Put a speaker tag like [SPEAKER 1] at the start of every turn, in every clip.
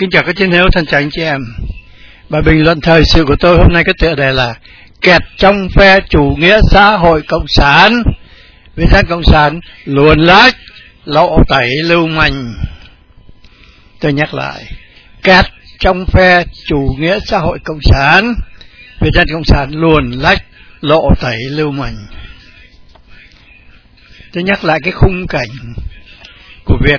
[SPEAKER 1] Kính chào các chiến hữu thân chào anh chị em. Bài bình luận thời sự của tôi hôm nay có tựa đề là kẹt trong phe chủ nghĩa xã hội cộng sản. Việt Nam Cộng sản luồn lách, lộ tẩy lưu manh. Tôi nhắc lại, kẹt trong phe chủ nghĩa xã hội cộng sản. Việt Nam Cộng sản luồn lách, lộ tẩy lưu manh. Tôi nhắc lại cái khung cảnh của việc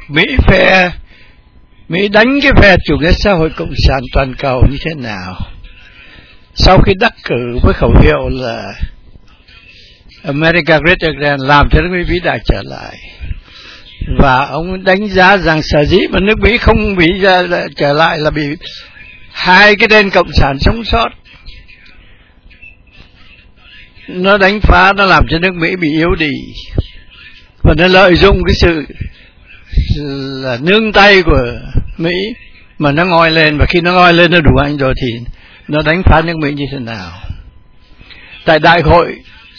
[SPEAKER 1] Mỹ đánh cái phe chủ nghĩa xã hội cộng sản toàn cầu như thế nào. Sau khi đắc cử với khẩu hiệu là America Great Again, làm cho nước Mỹ vĩ đại trở lại, và ông đánh giá rằng sở dĩ mà nước Mỹ không bị trở lại là bị hai cái tên cộng sản sống sót, nó đánh phá, nó làm cho nước Mỹ bị yếu đi, và nó lợi dụng cái sự là nương tay của Mỹ mà nó ngoi lên, và khi nó ngoi lên nó đủ mạnh rồi thì nó đánh phá nước Mỹ như thế nào. Tại đại hội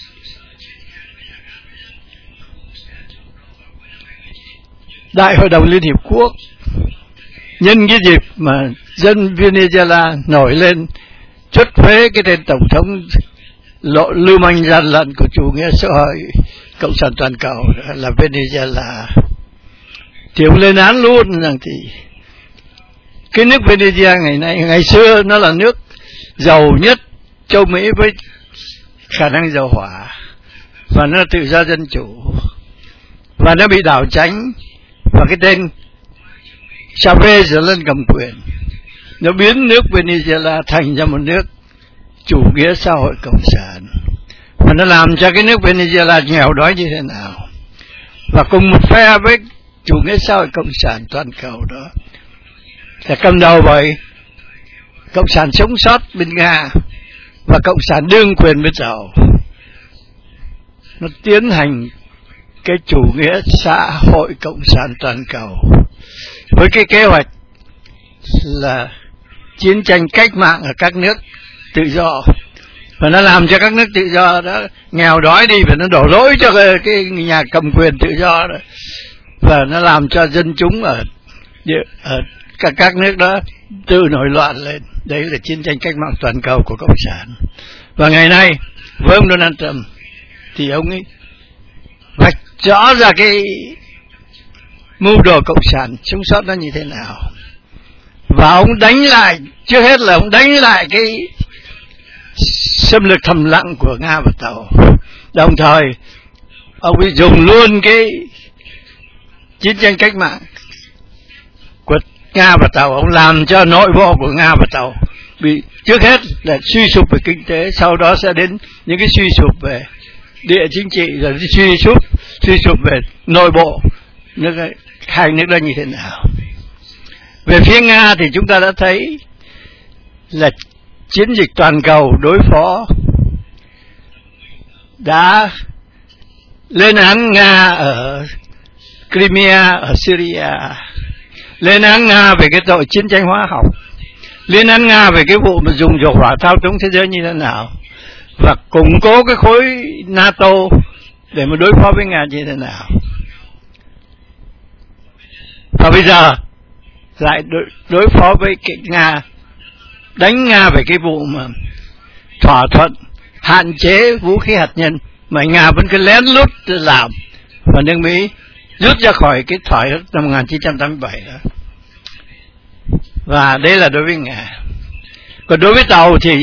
[SPEAKER 1] đồng Liên Hiệp Quốc, nhân cái dịp mà dân Venezuela nổi lên chốt phế cái tên tổng thống lưu manh gian lận của chủ nghĩa xã hội cộng sản toàn cầu là Venezuela, thì ông lên án luôn rằng thì cái nước Venezuela ngày xưa nó là nước giàu nhất châu Mỹ với khả năng dầu hỏa, và nó là tự do dân chủ, và nó bị đảo tránh, và cái tên Chavez lên cầm quyền, nó biến nước Venezuela thành ra một nước chủ nghĩa xã hội cộng sản, và nó làm cho cái nước Venezuela nghèo đói như thế nào. Và cùng một phe với chủ nghĩa xã hội cộng sản toàn cầu đó là cầm đầu bởi cộng sản sống sót bên Nga và cộng sản đương quyền bên Tàu. Nó tiến hành cái chủ nghĩa xã hội cộng sản toàn cầu với cái kế hoạch là chiến tranh cách mạng ở các nước tự do, và nó làm cho các nước tự do đó nghèo đói đi, và nó đổ lỗi cho cái nhà cầm quyền tự do đó, và nó làm cho dân chúng ở các nước đó tự nổi loạn lên. Đấy là chiến tranh cách mạng toàn cầu của cộng sản. Và ngày nay với ông Donald Trump thì ông ấy vạch rõ ra cái mưu đồ cộng sản sống sót nó như thế nào, và ông đánh lại, trước hết là ông đánh lại cái xâm lược thầm lặng của Nga và Tàu, đồng thời ông ấy dùng luôn cái chiến tranh cách mạng của Nga và Tàu, ông làm cho nội bộ của Nga và Tàu bị trước hết là suy sụp về kinh tế, sau đó sẽ đến những cái suy sụp về địa chính trị, rồi suy sụp về nội bộ hai nước đó như thế nào. Về phía Nga thì chúng ta đã thấy là chiến dịch toàn cầu đối phó đã lên án Nga ở Crimea, ở Syria, lên án Nga về cái tội chiến tranh hóa học, lên án Nga về cái vụ mà dùng dầu hỏa thao túng thế giới như thế nào, và củng cố cái khối NATO để mà đối phó với Nga như thế nào. Và bây giờ lại đối phó với cái Nga, đánh Nga về cái vụ mà thỏa thuận hạn chế vũ khí hạt nhân mà Nga vẫn cứ lén lút làm, và nước Mỹ rút ra khỏi cái thỏa ước năm 1987 đó. Và đấy là đối với Nga. Còn đối với Tàu thì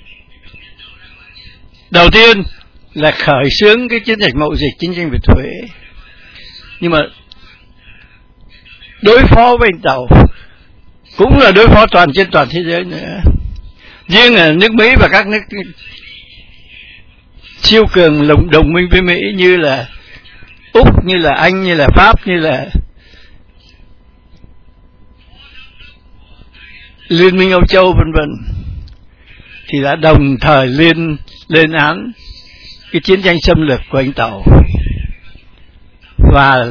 [SPEAKER 1] đầu tiên là khởi xướng cái chiến dịch mậu dịch, chiến tranh về thuế, nhưng mà đối phó với Tàu cũng là đối phó trên toàn thế giới nữa. Riêng ở nước Mỹ và các nước siêu cường đồng minh với Mỹ như là Úc, như là Anh, như là Pháp, như là Liên minh Âu Châu vân vân, thì đã đồng thời lên án cái chiến tranh xâm lược của anh Tàu, và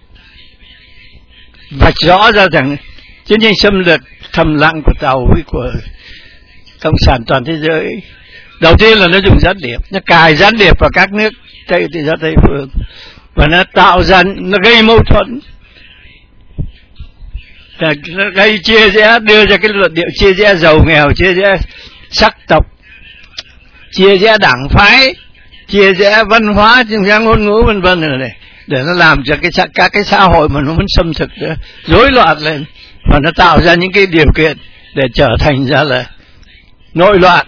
[SPEAKER 1] vạch rõ ra rằng chiến tranh xâm lược thầm lặng của Tàu với của cộng sản toàn thế giới, đầu tiên là nó dùng gián điệp, nó cài gián điệp vào các nước tự do Tây phương, và nó tạo ra, nó gây mâu thuẫn gây chia rẽ, đưa ra cái luận điệu chia rẽ giàu nghèo, chia rẽ sắc tộc, chia rẽ đảng phái, chia rẽ văn hóa, chia rẽ ngôn ngữ vân vân rồi này, để nó làm cho các cái xã hội mà nó vẫn xâm thực rối loạn lên, và nó tạo ra những cái điều kiện để trở thành ra là nội loạn,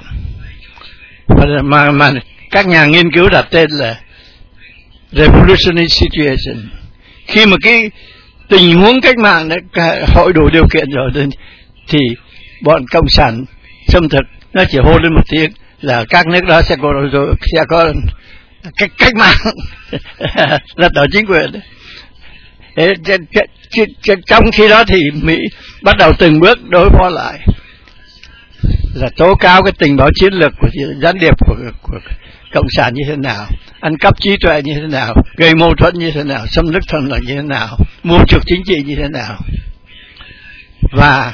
[SPEAKER 1] mà các nhà nghiên cứu đặt tên là revolutionary situation. Khi mà cái tình huống cách mạng đã hội đủ điều kiện rồi thì bọn cộng sản xâm thực nó chỉ hô lên một tiếng là các nước đó sẽ có cách mạng lật đổ chính quyền. Trong khi đó thì Mỹ bắt đầu từng bước đối phó lại, là tố cáo cái tình báo chiến lược của gián điệp của cộng sản như thế nào, ăn cắp trí tuệ như thế nào, gây mâu thuẫn như thế nào, xâm lược thần lợi như thế nào, mưu trục chính trị như thế nào. Và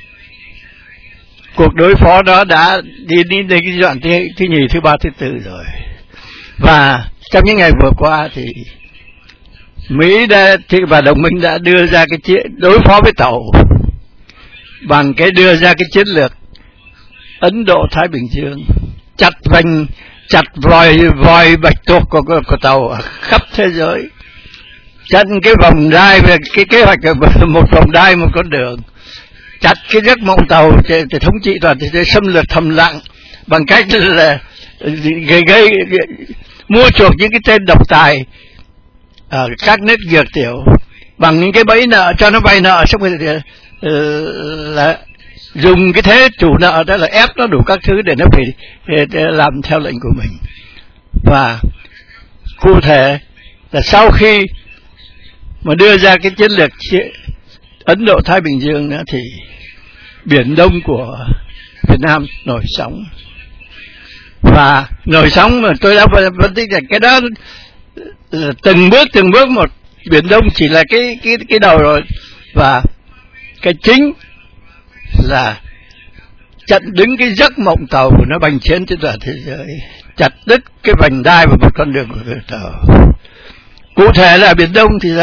[SPEAKER 1] cuộc đối phó đó đã đi đến cái giai đoạn thứ nhì, thứ ba, thứ tư rồi. Và trong những ngày vừa qua thì Mỹ và đồng minh đã đưa ra cái đối phó với Tàu bằng cái đưa ra cái chiến lược Ấn Độ Thái Bình Dương, chặt vòi bạch tuộc của Tàu ở khắp thế giới, chặn cái vòng đai về cái kế hoạch một vòng đai một con đường, chặt cái giấc mộng Tàu để thống trị toàn thế giới, xâm lược thầm lặng bằng cách là gây mua chuộc những cái tên độc tài ở các nước dược tiểu bằng những cái bẫy nợ, cho nó vay nợ, xong rồi là dùng cái thế chủ nợ đó là ép nó đủ các thứ để nó phải làm theo lệnh của mình. Và cụ thể là sau khi mà đưa ra cái chiến lược Ấn Độ Thái Bình Dương đó, thì Biển Đông của Việt Nam nổi sóng. Và nổi sóng mà tôi đã phân tích là cái đó là từng bước một. Biển Đông chỉ là cái đầu rồi, và cái chính là chặn đứng cái giấc mộng Tàu của nó bành chiến trên toàn thế giới, chặt đứt cái vành đai và một con đường của Tàu. Cụ thể là Biển Đông thì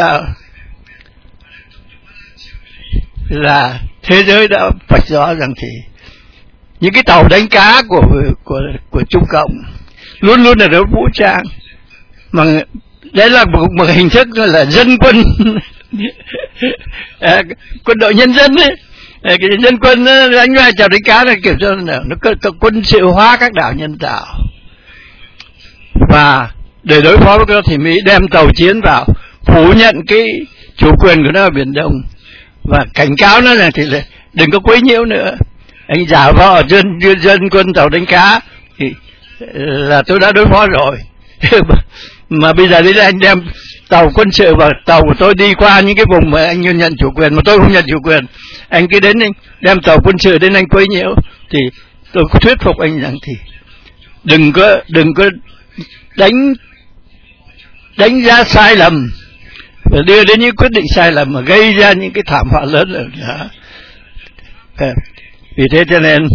[SPEAKER 1] là thế giới đã vạch rõ rằng thì những cái tàu đánh cá của Trung Cộng luôn luôn là đấu vũ trang, mà đấy là một hình thức là dân quân quân đội nhân dân ấy. Cái dân quân đánh vai chào đánh cá là kiểu cho nó quân sự hóa các đảo nhân tạo. Và để đối phó với nó thì Mỹ đem tàu chiến vào phủ nhận cái chủ quyền của nó ở Biển Đông, và cảnh cáo nó là thì là đừng có quấy nhiễu nữa. Anh giả vờ dân quân tàu đánh cá thì là tôi đã đối phó rồi. Mà bây giờ đấy là anh đem tàu quân sự và tàu của tôi đi qua những cái vùng mà anh nhận chủ quyền mà tôi không nhận chủ quyền, anh cứ đến anh đem tàu quân sự đến anh quấy nhiễu, thì tôi có thuyết phục anh rằng thì đừng có đánh giá sai lầm và đưa đến những quyết định sai lầm mà gây ra những cái thảm họa lớn ở đó. Vì thế cho nên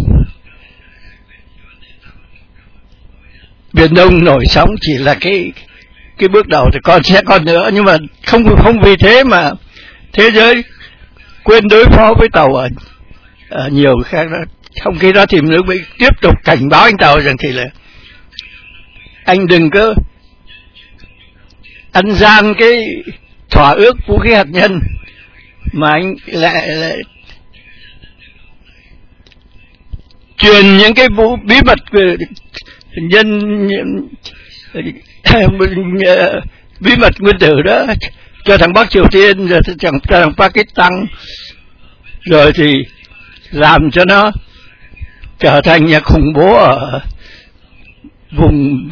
[SPEAKER 1] Biển Đông nổi sóng chỉ là cái bước đầu, thì sẽ còn nữa, nhưng mà không vì thế mà thế giới quên đối phó với Tàu ở nhiều khác đó. Trong khi đó thì nước Mỹ tiếp tục cảnh báo anh Tàu rằng thì là anh đừng có ăn gian cái thỏa ước vũ khí hạt nhân mà anh lại truyền những cái bí mật bí mật nguyên tử đó cho thằng Bắc Triều Tiên, rồi cho thằng Pakistan, rồi thì làm cho nó trở thành nhà khủng bố ở vùng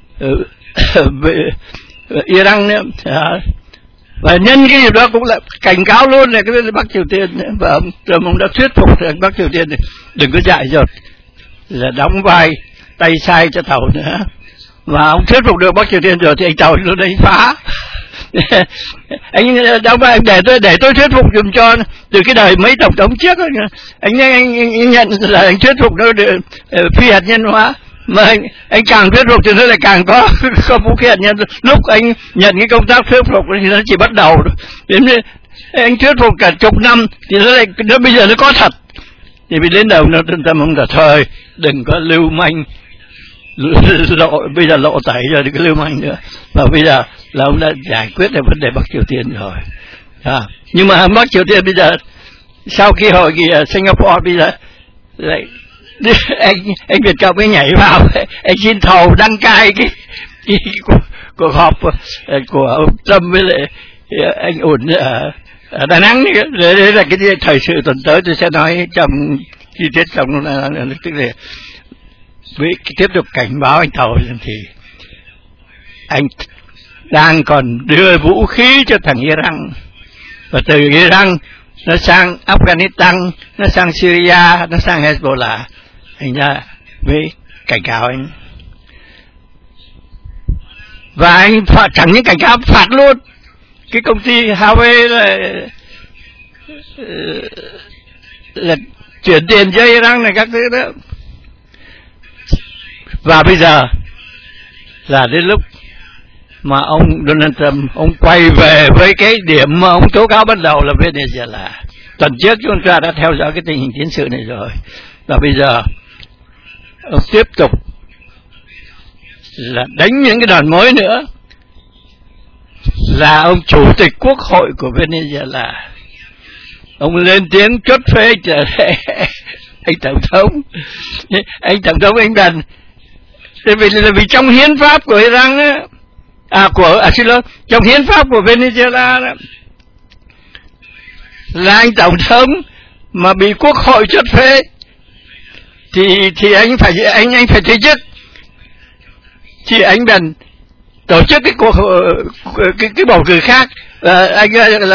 [SPEAKER 1] Iran nữa. Và nhân cái điều đó cũng là cảnh cáo luôn là cái Bắc Triều Tiên, và ông đã thuyết phục thằng Bắc Triều Tiên đừng có dại dột là đóng vai tay sai cho Tàu nữa. Và ông thuyết phục được Bắc Triều Tiên rồi thì anh Tàu luôn đánh phá. Anh đóng vai để tôi thuyết phục dùm cho từ cái đời mấy tổng thống trước đó. Anh nhận là anh thuyết phục nó phi hạt nhân hóa, mà anh càng thuyết phục thì nó lại càng có vũ khí hạt nhân. Lúc anh nhận cái công tác thuyết phục thì nó chỉ bắt đầu đến anh thuyết phục cả chục năm thì nó bây giờ nó có thật. Thì bị đến đầu nó trung tâm ông là thôi đừng có lưu manh, bây giờ lộ tẩy rồi đừng có lưu manh nữa. Và bây giờ là ông đã giải quyết được vấn đề Bắc Triều Tiên rồi. Nhưng mà Bắc Triều Tiên bây giờ sau khi hội nghị ở Singapore bây giờ lại anh Việt Cộng mới nhảy vào, anh xin thầu đăng cai cái cuộc họp của ông Trump với lại anh ổn ở Đà Nẵng. Đấy là cái thời sự tuần tới tôi sẽ nói trong chi tiết trong tức là với tiếp tục cảnh báo anh thầu thì anh đang còn đưa vũ khí cho thằng Iran, và từ Iran nó sang Afghanistan, nó sang Syria, nó sang Hezbollah. Anh ra với cảnh cáo anh, và anh chẳng những cảnh cáo phạt luôn cái công ty Huawei là chuyển tiền cho Iran này các thứ đó. Và bây giờ là đến lúc mà ông Donald Trump ông quay về với cái điểm mà ông tố cáo ban đầu là Venezuela. Tuần trước chúng ta đã theo dõi cái tình hình chiến sự này rồi, và bây giờ ông tiếp tục là đánh những cái đòn mới nữa, là ông chủ tịch quốc hội của Venezuela ông lên tiếng chốt phê anh tổng thống anh đần vì trong hiến pháp của Iran á, xin lỗi, trong hiến pháp của Venezuela đó, là anh tổng thống mà bị quốc hội chốt phê thì anh phải từ chức. Thì anh bèn tổ chức cái bầu cử khác, anh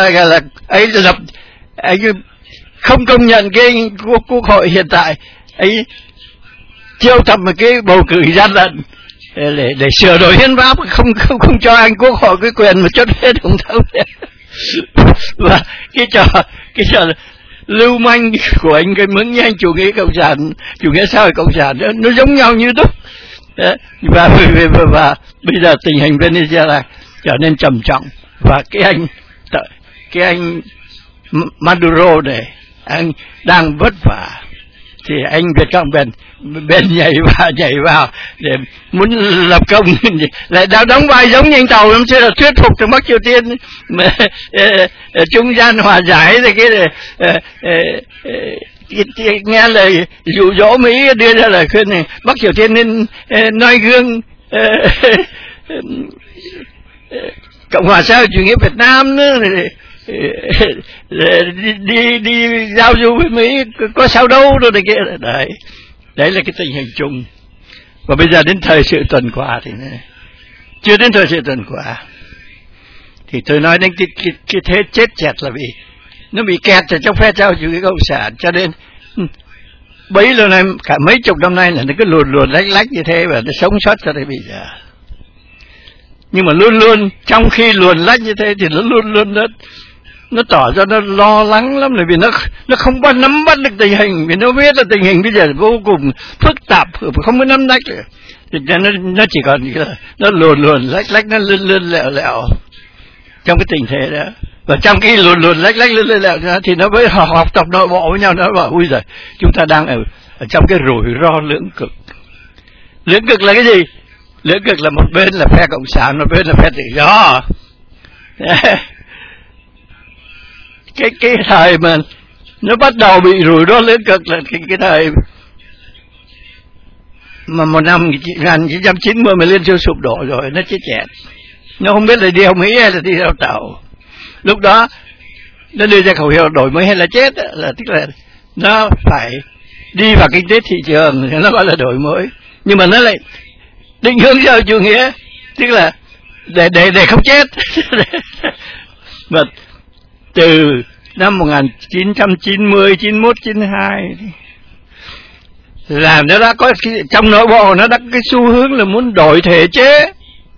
[SPEAKER 1] không công nhận cái quốc hội hiện tại, anh chiêu tập một cái bầu cử gian lận để sửa đổi hiến pháp, không cho anh quốc hội cái quyền mà chốt phê tổng thống. Và cái trò lưu manh của anh cái mướn với anh chủ nghĩa cộng sản, chủ nghĩa xã hội cộng sản đó, nó giống nhau như đúc. Và bây giờ tình hình Venezuela trở nên trầm trọng, và cái anh Maduro này anh đang vất vả, thì anh Việt Cộng bên nhảy vào để muốn lập công, lại đóng vai giống như anh Tàu năm xưa là thuyết phục thằng Bắc Triều Tiên trung gian hòa giải, rồi cái nghe lời dụ dỗ Mỹ đưa ra lời khuyên này Bắc Triều Tiên nên noi gương Cộng hòa xã hội chủ nghĩa Việt Nam nữa, đi giao du với Mỹ có sao đâu rồi này kia. Đấy là cái tình hình chung. Và bây giờ đến thời sự tuần qua thì chưa đến thời sự tuần qua thì tôi nói đến cái thế chết chẹt là vì nó bị kẹt ở trong phe xã hội chủ nghĩa cộng sản, cho nên bấy lâu nay cả mấy chục năm nay là nó cứ luồn lách như thế, và nó sống sót cho đến bây giờ. Nhưng mà luôn trong khi luồn lách như thế thì nó luôn nó tỏ ra nó lo lắng lắm, là vì nó không nắm bắt được tình hình, vì nó biết là tình hình bây giờ vô cùng phức tạp, không có nắm bắt được. Thì nó chỉ còn nó luồn lách nó lươn lẹo trong cái tình thế đó. Và trong cái luồn lách lươn lẹo thì nó mới học tập nội bộ với nhau, nó bảo ui giời, chúng ta đang ở trong cái rủi ro lưỡng cực. Lưỡng cực là cái gì? Lưỡng cực là một bên là phe cộng sản, một bên là phe tự do. Cái thời mà nó bắt đầu bị rủi ro lưỡng cực là cái thời mà một năm 1990 mà Liên Xô sụp đổ rồi, nó chết chẹt, nó không biết là đi Mỹ hay là đi theo tàu. Lúc đó nó đưa ra khẩu hiệu đổi mới hay là chết, là tức là nó phải đi vào kinh tế thị trường thì nó gọi là đổi mới, nhưng mà nó lại định hướng xã hội chủ nghĩa, tức là để không chết. Mà từ năm 1990, 91, 92 là nó đã có trong nội bộ nó đã cái xu hướng là muốn đổi thể chế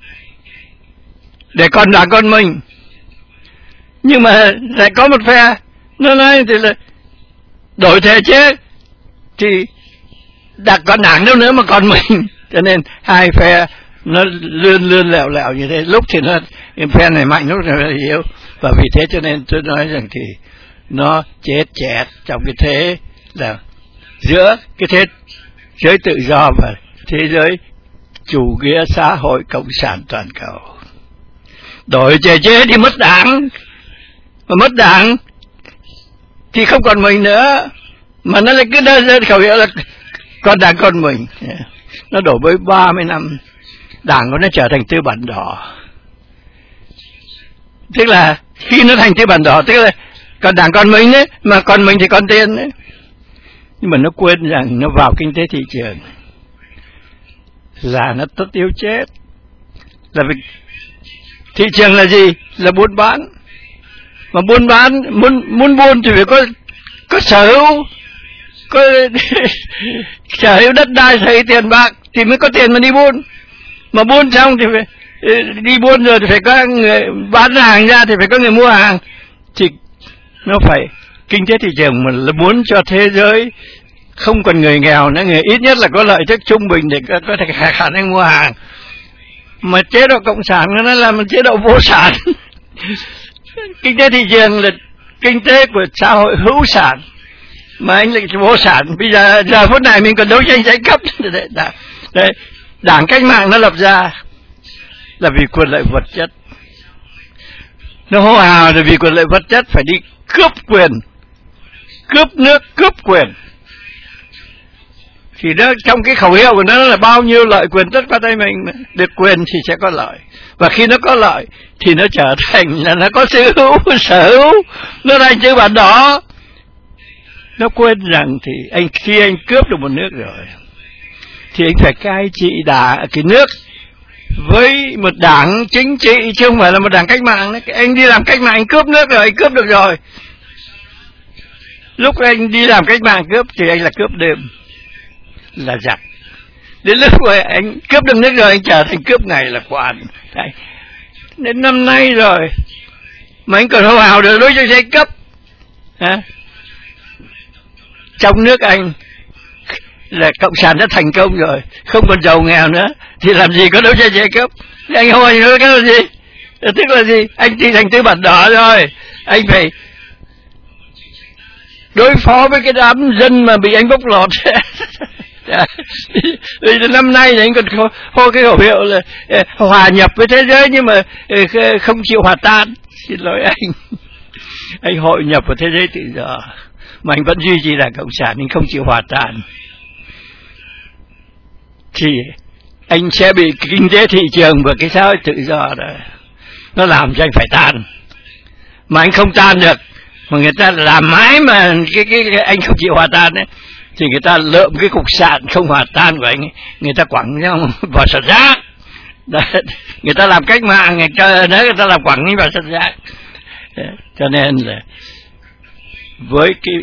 [SPEAKER 1] để còn là con mình. Nhưng mà lại có một phe nó nói thì là đổi thể chế thì đặt còn đảng đâu nữa mà còn mình. Cho nên hai phe nó lươn lẹo như thế, lúc thì nó phe này mạnh, lúc này yếu. Và vì thế cho nên tôi nói rằng thì nó chết chẹt trong cái thế là giữa cái thế giới tự do và thế giới chủ nghĩa xã hội cộng sản toàn cầu. Đổi chế chế thì mất đảng, mà mất đảng thì không còn mình nữa, mà nó lại cứ đơn khẩu hiệu là còn đảng còn mình. Nó đổ với 30 năm đảng của nó trở thành tư bản đỏ. Tức là khi nó thành tư bản đỏ, tức là còn đảng còn mình đấy, mà còn mình thì còn tiền đấy. Nhưng mà nó quên rằng nó vào kinh tế thị trường là nó tất yếu chết. Là vì thị trường là gì? Là buôn bán. Mà buôn bán, muốn buôn thì phải có sở hữu, có sở hữu đất đai, sở hữu tiền bạc thì mới có tiền mà đi buôn. Mà buôn xong thì phải đi buôn rồi thì phải có người bán hàng ra, thì phải có người mua hàng. Thì nó phải kinh tế thị trường mà là muốn cho thế giới không còn người nghèo nữa, người ít nhất là có lợi tức trung bình để có thể khả năng mua hàng. Mà chế độ cộng sản nó là một chế độ vô sản. Kinh tế thị trường là kinh tế của xã hội hữu sản, mà anh lại vô sản. Bây giờ phút này mình còn đấu tranh giai cấp. Đấy, đảng cách mạng nó lập ra là vì quyền lợi vật chất. Nó hô hào là vì quyền lợi vật chất, phải đi cướp quyền, cướp nước, cướp quyền. Thì nó trong cái khẩu hiệu của nó là bao nhiêu lợi quyền tất qua tay mình, được quyền thì sẽ có lợi. Và khi nó có lợi thì nó trở thành là nó có sở hữu, nó thành chữ bản đỏ. Nó quên rằng thì khi anh cướp được một nước rồi thì anh phải cai trị cái nước với một đảng chính trị, chứ không phải là một đảng cách mạng. Anh đi làm cách mạng, anh cướp nước rồi, anh cướp được rồi. Lúc anh đi làm cách mạng cướp thì anh là cướp đêm, là giặc. Đến lúc rồi anh cướp được nước rồi, anh trở thành cướp ngày, là quan. Đấy. Đến năm nay rồi mà anh còn hô hào được đối với giai cấp. Trong nước anh là cộng sản đã thành công rồi, không còn giàu nghèo nữa, thì làm gì có đấu tranh giai cấp. Thì anh hỏi nữa cái là gì? Tức là gì? Anh thì thành tư bản đỏ rồi, anh phải đối phó với cái đám dân mà bị anh bóc lột. Năm nay thì anh còn hô cái khẩu hiệu là hòa nhập với thế giới, nhưng mà không chịu hòa tan. Xin lỗi anh hội nhập vào thế giới tự do mà anh vẫn duy trì đảng cộng sản, anh không chịu hòa tan, thì anh sẽ bị kinh tế thị trường và cái xã hội tự do đó nó làm cho anh phải tan. Mà anh không tan được, mà người ta làm mãi mà cái anh không chịu hòa tan ấy, thì người ta lượm cái cục sạn không hòa tan của anh ấy, người ta quẳng vào sọt rác. Người ta làm cách mạng, người ta làm quẳng vào sọt rác. Cho nên là với cái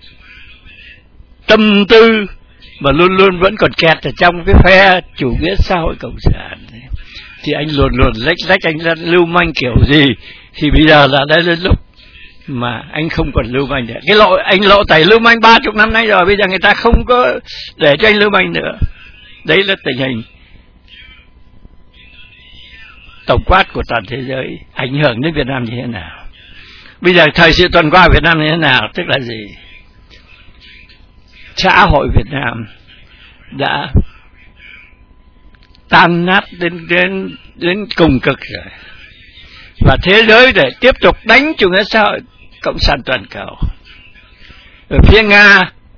[SPEAKER 1] tâm tư mà luôn luôn vẫn còn kẹt ở trong cái phe chủ nghĩa xã hội cộng sản, thì anh luồn lách anh ra lưu manh kiểu gì, thì bây giờ là đã đến lúc mà anh không còn lưu manh nữa. Anh lộ tẩy lưu manh 30 năm nay rồi, bây giờ người ta không có để cho anh lưu manh nữa. Đấy là tình hình tổng quát của toàn thế giới ảnh hưởng đến Việt Nam như thế nào. Bây giờ thời sự tuần qua Việt Nam như thế nào? Tức là gì? Xã hội Việt Nam đã tan nát đến cùng cực rồi, và thế giới để tiếp tục đánh chủ nghĩa xã hội cộng sản toàn cầu. Ở phía Nga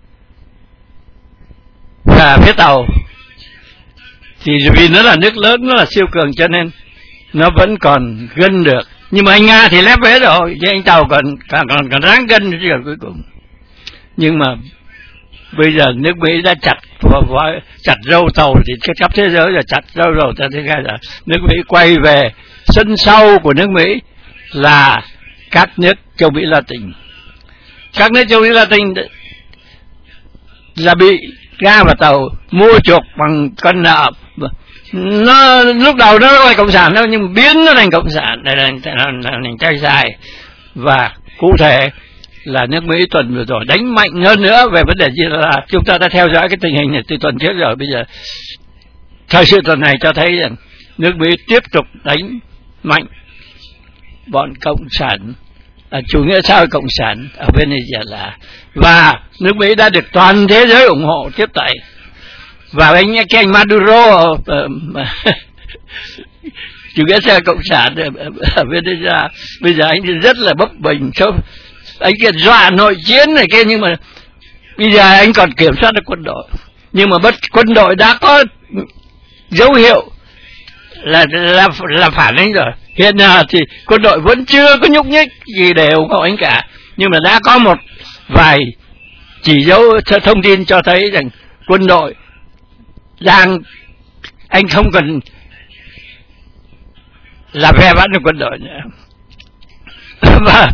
[SPEAKER 1] và phía Tàu thì vì nó là nước lớn, nó là siêu cường, cho nên nó vẫn còn gân được. Nhưng mà anh Nga thì lép vế rồi, chứ anh Tàu còn ráng gân chứ còn cuối cùng. Nhưng mà bây giờ nước Mỹ đã chặt râu Tàu thì khắp thế giới rồi, chặt râu rồi ta thấy là nước Mỹ quay về sân sau của nước Mỹ là các nước châu Mỹ Latin. Các nước châu Mỹ Latin là bị Nga và Tàu mua chuộc bằng con nợ. Nó lúc đầu nó không phải cộng sản đâu, nhưng biến nó thành cộng sản, thành tay dài. Và cụ thể là nước Mỹ tuần vừa rồi đánh mạnh hơn nữa về vấn đề gì, là chúng ta đã theo dõi cái tình hình này từ tuần trước rồi. Bây giờ thời sự tuần này cho thấy rằng nước Mỹ tiếp tục đánh mạnh bọn cộng sản, chủ nghĩa xã hội cộng sản ở Venezuela, và nước Mỹ đã được toàn thế giới ủng hộ tiếp tay. Và anh Maduro chủ nghĩa xã hội cộng sản ở Venezuela bây giờ anh rất là bấp bênh, anh kia dọa nội chiến này kia, nhưng mà bây giờ anh còn kiểm soát được quân đội, nhưng mà quân đội đã có dấu hiệu là phản ứng rồi. Hiện giờ thì quân đội vẫn chưa có nhúc nhích gì để ủng hộ anh cả, nhưng mà đã có một vài chỉ dấu thông tin cho thấy rằng quân đội đang, anh không cần là phe bán được quân đội nữa. Và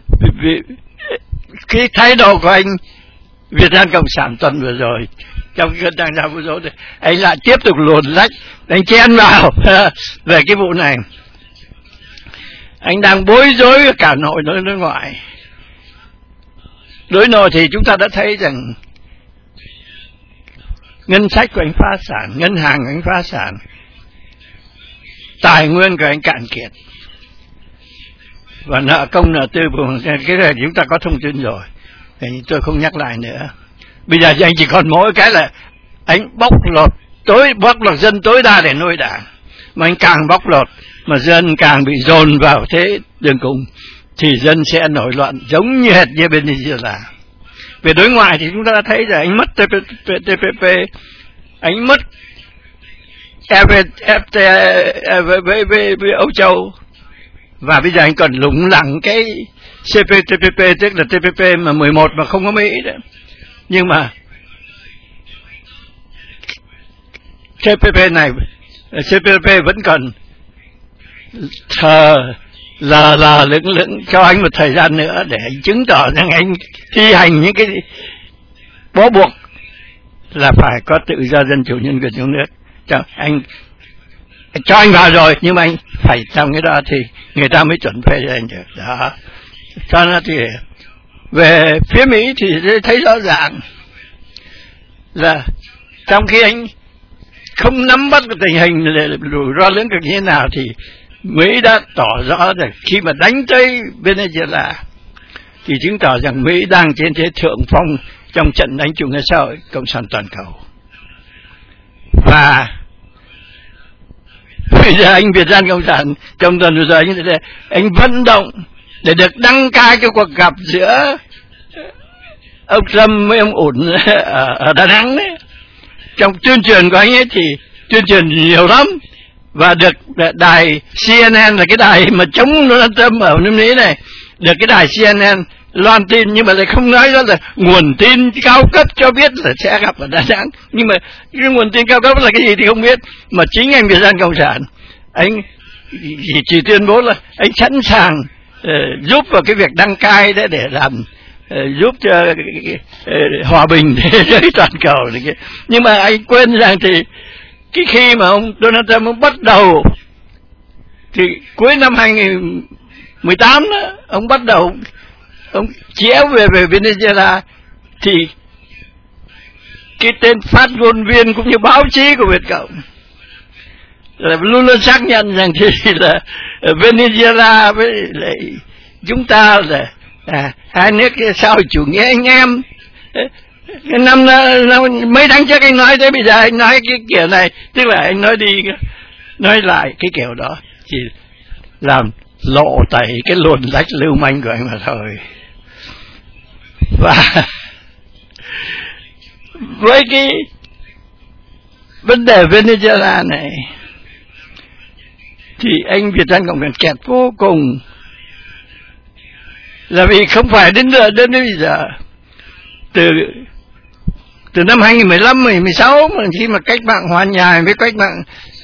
[SPEAKER 1] cái thái độ của anh Việt Nam Cộng sản tuần vừa rồi, trong cái đảng giao vừa rồi, anh lại tiếp tục luồn lách, anh chen vào về cái vụ này. Anh đang bối rối cả nội đối ngoại. Đối nội thì chúng ta đã thấy rằng ngân sách của anh phá sản, ngân hàng của anh phá sản, tài nguyên của anh cạn kiệt, và nợ công nợ tư, cái này chúng ta có thông tin rồi, thì tôi không nhắc lại nữa. Bây giờ anh chỉ còn mỗi cái là anh bóc lột dân tối đa để nuôi đảng, mà anh càng bóc lột mà dân càng bị dồn vào thế đường cùng, thì dân sẽ nổi loạn giống như hệt như Venezuela. Về đối ngoại thì chúng ta đã thấy rằng anh mất TPP, anh mất FTA với Âu Châu, và bây giờ anh còn lủng lẳng cái CPTPP, tức là TPP mà 11 mà không có Mỹ đó. Nhưng mà CPTPP vẫn còn lững cho anh một thời gian nữa để anh chứng tỏ rằng anh thi hành những cái bó buộc là phải có tự do dân chủ nhân quyền trong nước. Anh cho anh vào rồi, nhưng mà anh phải trong cái đó thì người ta mới chuẩn phê cho anh được đó. Cho nên thì về phía Mỹ thì thấy rõ ràng là trong khi anh không nắm bắt tình hình rủi ro lưỡng cực như thế nào, thì Mỹ đã tỏ rõ rằng khi mà đánh tới Venezuela thì chứng tỏ rằng Mỹ đang trên thế thượng phong trong trận đánh chủ nghĩa xã hội cộng sản toàn cầu. Và bây giờ anh Việt Nam Cộng sản trong tuần vừa rồi anh vận động để được đăng cai cái cuộc gặp giữa ông Trump với ông Ổn ở Đà Nẵng đấy. Trong tuyên truyền của anh ấy thì tuyên truyền nhiều lắm, và được đài CNN là cái đài mà chống Donald Trump ở nước Mỹ này, được cái đài CNN loan tin, nhưng mà lại không nói đó là nguồn tin cao cấp cho biết là sẽ gặp ở Đà Nẵng. Nhưng mà cái nguồn tin cao cấp là cái gì thì không biết, mà chính anh Việt Nam Cộng sản anh chỉ tuyên bố là anh sẵn sàng giúp vào cái việc đăng cai để làm giúp cho hòa bình thế giới toàn cầu này kia. Nhưng mà anh quên rằng thì cái khi mà ông Donald Trump ông bắt đầu thì cuối năm 2018 đó, ông bắt đầu ông chéo về Venezuela, thì cái tên phát ngôn viên cũng như báo chí của Việt Cộng là luôn luôn xác nhận rằng thì là Venezuela với lại chúng ta là hai nước xã hội chủ nghĩa anh em. Năm mấy tháng trước anh nói thế, bây giờ anh nói cái kiểu này, tức là anh nói lại cái kiểu đó thì làm lộ tẩy cái luồn lách lưu manh của anh mà thôi. Và với cái vấn đề Venezuela này thì anh Việt Nam Cộng sản kẹt vô cùng, là vì không phải đến bây giờ, từ năm 2015, 2016 mà khi mà cách mạng Hoa Nhài với cách mạng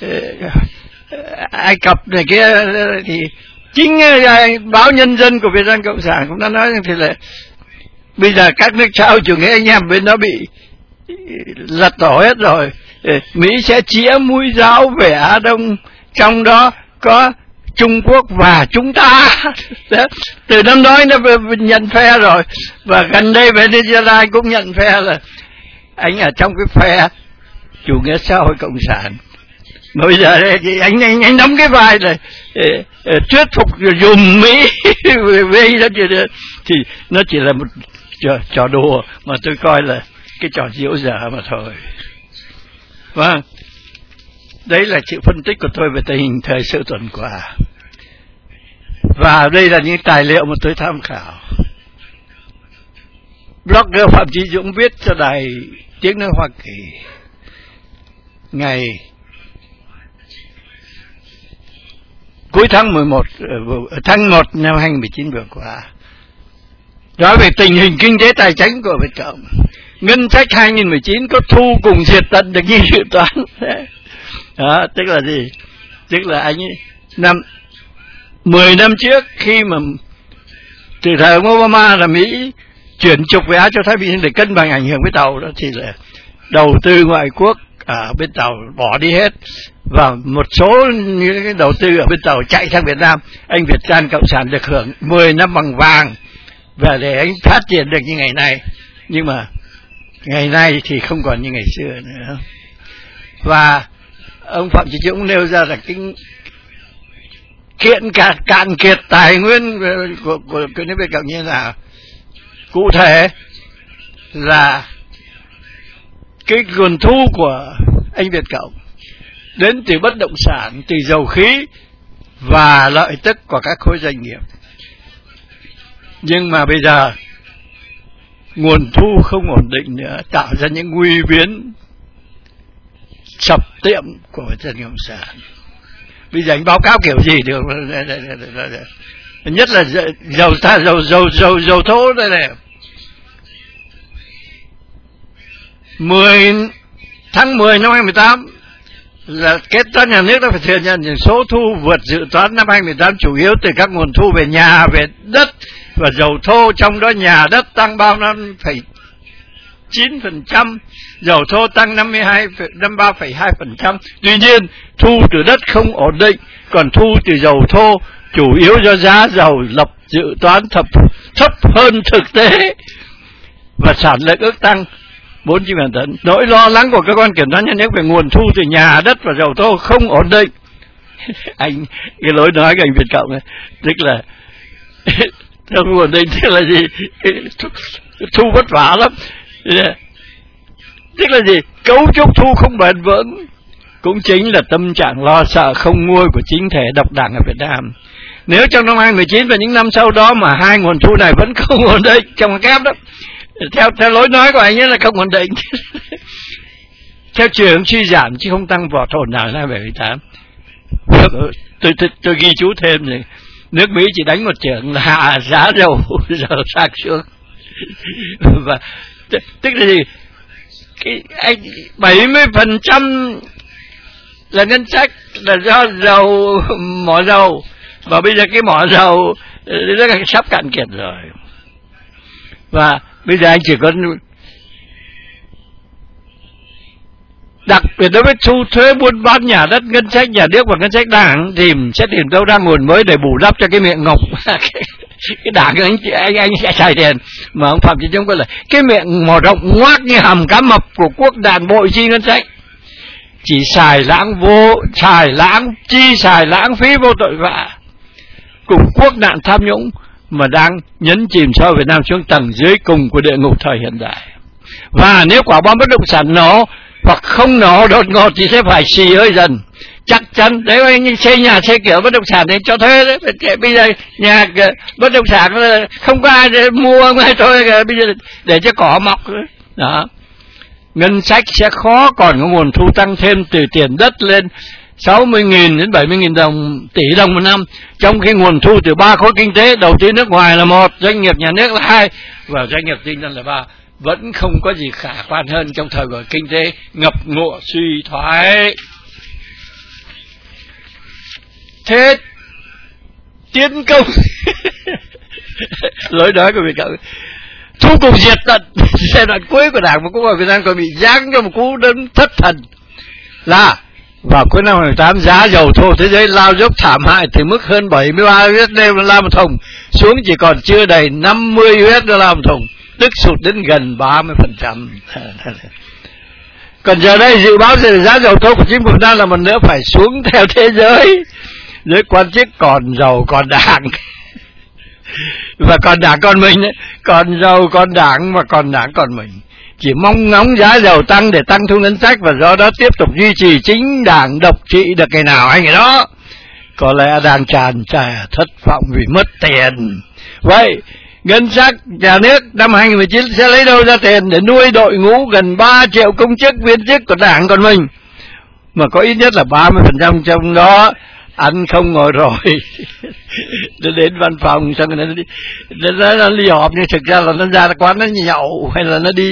[SPEAKER 1] Ai Cập này kia, thì chính báo Nhân dân của Việt Nam Cộng sản cũng đã nói rằng thì là bây giờ các nước xã hội chủ nghĩa anh em bên đó bị lật đổ hết rồi, Mỹ sẽ chĩa mũi giáo về Á Đông, trong đó có Trung Quốc và chúng ta. Từ năm đó nó nhận phe rồi, và gần đây Venezuela cũng nhận phe là anh ở trong cái phe chủ nghĩa xã hội cộng sản. Mà bây giờ thì anh đóng cái vai là thuyết phục dùm Mỹ về đó thì nó chỉ là một trò đùa mà tôi coi là cái trò diễu dở mà thôi. Vâng, đấy là sự phân tích của tôi về tình hình thời sự tuần qua, và đây là những tài liệu mà tôi tham khảo. Blogger Phạm Chí Dũng viết cho Đài Tiếng Nói Hoa Kỳ ngày cuối tháng 11 tháng 1 năm 2019 vừa qua, nói về tình hình kinh tế tài chính của Việt Cộng. Ngân sách 2019 có thu cùng diệt tận được như dự toán. Đó, tức là gì? Tức là anh ấy 10 năm trước khi mà từ thời ông Obama là Mỹ chuyển trục về Á Châu Thái Bình Dương để cân bằng ảnh hưởng với Tàu đó, thì là đầu tư ngoại quốc ở bên Tàu bỏ đi hết, và một số những cái đầu tư ở bên Tàu chạy sang Việt Nam. Anh Việt Nam Cộng sản được hưởng 10 năm bằng vàng và để anh phát triển được như ngày nay. Nhưng mà ngày nay thì không còn như ngày xưa nữa. Và ông Phạm Chí Dũng nêu ra là cái cạn kiệt tài nguyên của nước Việt Cộng như là cụ thể là cái nguồn thu của anh Việt Cộng đến từ bất động sản, từ dầu khí và lợi tức của các khối doanh nghiệp. Nhưng mà bây giờ nguồn thu không ổn định nữa, tạo ra những nguy biến sập tiệm của dân cộng sản. Bây giờ anh báo cáo kiểu gì được? Nhất là dầu thô đây này. Tháng 10 năm 2018 là kết toán nhà nước đã phải thừa nhận những số thu vượt dự toán năm 2018 chủ yếu từ các nguồn thu về nhà, về đất và dầu thô, trong đó nhà đất tăng 35,9%, dầu thô tăng 53,2%. Tuy nhiên, thu từ đất không ổn định, còn thu từ dầu thô chủ yếu do giá dầu lập dự toán thấp hơn thực tế và sản lượng ước tăng 4,9 tấn. Nỗi lo lắng của cơ quan kiểm toán nhà nước về nguồn thu từ nhà đất và dầu thô không ổn định. Cái lối nói của anh Việt Cộng này, tức là không ổn định tức là gì? Thu vất vả lắm. Tức là gì? Cấu trúc thu không bền vững, cũng chính là tâm trạng lo sợ không nguôi của chính thể độc đảng ở Việt Nam. Nếu trong năm 2019 và những năm sau đó mà hai nguồn thu này vẫn không ổn định, trong kép đó, theo lối nói của anh ấy là không ổn định. Theo chiều hướng suy giảm chứ không tăng vỏ tồn nào năm 78. Tôi ghi chú thêm này, nước Mỹ chỉ đánh một trưởng là hạ giá dầu sạc xuống. Và tức là gì? Cái 70% là ngân sách là do mỏ dầu, và bây giờ cái mỏ dầu nó sắp cạn kiệt rồi. Và bây giờ anh chỉ có đặc biệt đối với thu thuế buôn bán nhà đất, ngân sách nhà nước và ngân sách đảng thì sẽ tìm đâu ra nguồn mới để bù đắp cho cái miệng ngọc. Cái đảng anh sẽ xài tiền, mà ông Phạm Chí Dũng gọi là cái miệng mỏ rộng ngoác như hàm cá mập của quốc đàn bội chi ngân sách, chỉ xài lãng phí vô tội vạ, cùng quốc nạn tham nhũng mà đang nhấn chìm xã hội Việt Nam xuống tầng dưới cùng của địa ngục thời hiện đại. Và nếu quả bom bất động sản nổ hoặc không nổ đột ngột thì sẽ phải xì hơi dần. Chắc chắn đấy, anh xây nhà xây kiểu bất động sản này cho thuê đấy. Bây giờ nhà bất động sản không có ai để mua, không ai thôi, bây giờ để cho cỏ mọc đó. Ngân sách sẽ khó còn có nguồn thu tăng thêm từ tiền đất lên 60.000 đến 70.000 tỷ đồng một năm, trong khi nguồn thu từ 3 khối kinh tế, đầu tư nước ngoài là 1, doanh nghiệp nhà nước là 2 và doanh nghiệp tư nhân là 3, vẫn không có gì khả quan hơn trong thời buổi kinh tế ngập ngụa suy thoái. Thế tiến công lối nói của Việt Cộng thu cùng diệt tận giai đoạn cuối của Đảng và Quốc hội Việt Nam còn bị giáng cho một cú đấm thất thần là vào cuối năm 2018 giá dầu thô thế giới lao dốc thảm hại từ mức hơn 73 USD một thùng xuống chỉ còn chưa đầy 50 USD một thùng, tức sụt đến gần 30%. Còn giờ đây dự báo giá dầu thô của chính phủ Việt Nam là một nữa phải xuống theo thế giới. Giới quan chức còn giàu còn đảng. Và còn đảng còn mình ấy. Còn giàu còn đảng và còn đảng còn mình. Chỉ mong ngóng giá dầu tăng để tăng thu ngân sách, và do đó tiếp tục duy trì chính đảng độc trị được ngày nào hay ngày đó. Có lẽ đang tràn trề thất vọng vì mất tiền. Vậy ngân sách nhà nước năm 2019 sẽ lấy đâu ra tiền để nuôi đội ngũ gần 3 triệu công chức viên chức của đảng còn mình, mà có ít nhất là 30% trong đó ăn không ngồi rồi. Nó đến văn phòng xong rồi nó đi họp, nhưng thực ra là nó ra quán nó nhậu, hay là nó đi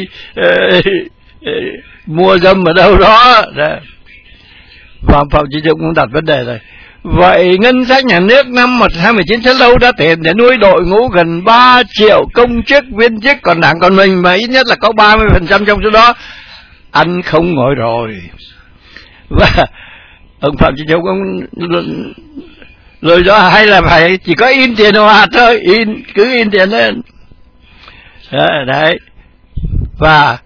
[SPEAKER 1] mua dâm ở đâu đó. Văn phòng chỉ dụng cũng đặt vấn đề rồi. Vậy ngân sách nhà nước năm 2019 sẽ đâu ra tiền để nuôi đội ngũ gần 3 triệu công chức viên chức còn đảng còn mình, mà ít nhất là có 30% trong số đó ăn không ngồi rồi. Và ông Phạm Chí Dũng ông rồi đó, hay là phải chỉ có in tiền ồ ạt thôi, cứ in tiền lên đấy. Và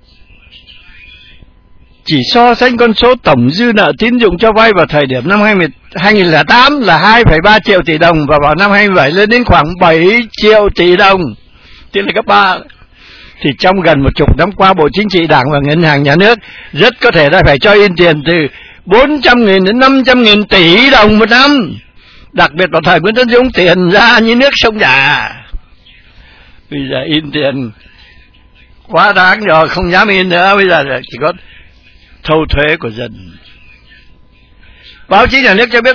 [SPEAKER 1] chỉ so sánh con số tổng dư nợ tín dụng cho vay vào thời điểm năm 2008 là 2,3 triệu tỷ đồng, và vào năm 2017 lên đến khoảng 7 triệu tỷ đồng, tức là gấp 3. Thì trong gần một chục năm qua, Bộ Chính trị, Đảng và Ngân hàng Nhà nước rất có thể đã phải cho in tiền từ 400.000 đến 500.000 tỷ đồng một năm. Đặc biệt vào thời Nguyễn Tấn Dũng, tiền ra như nước sông Đà. Bây giờ in tiền quá đáng rồi, không dám in nữa. Bây giờ chỉ có thâu thuế của dân. Báo chí nhà nước cho biết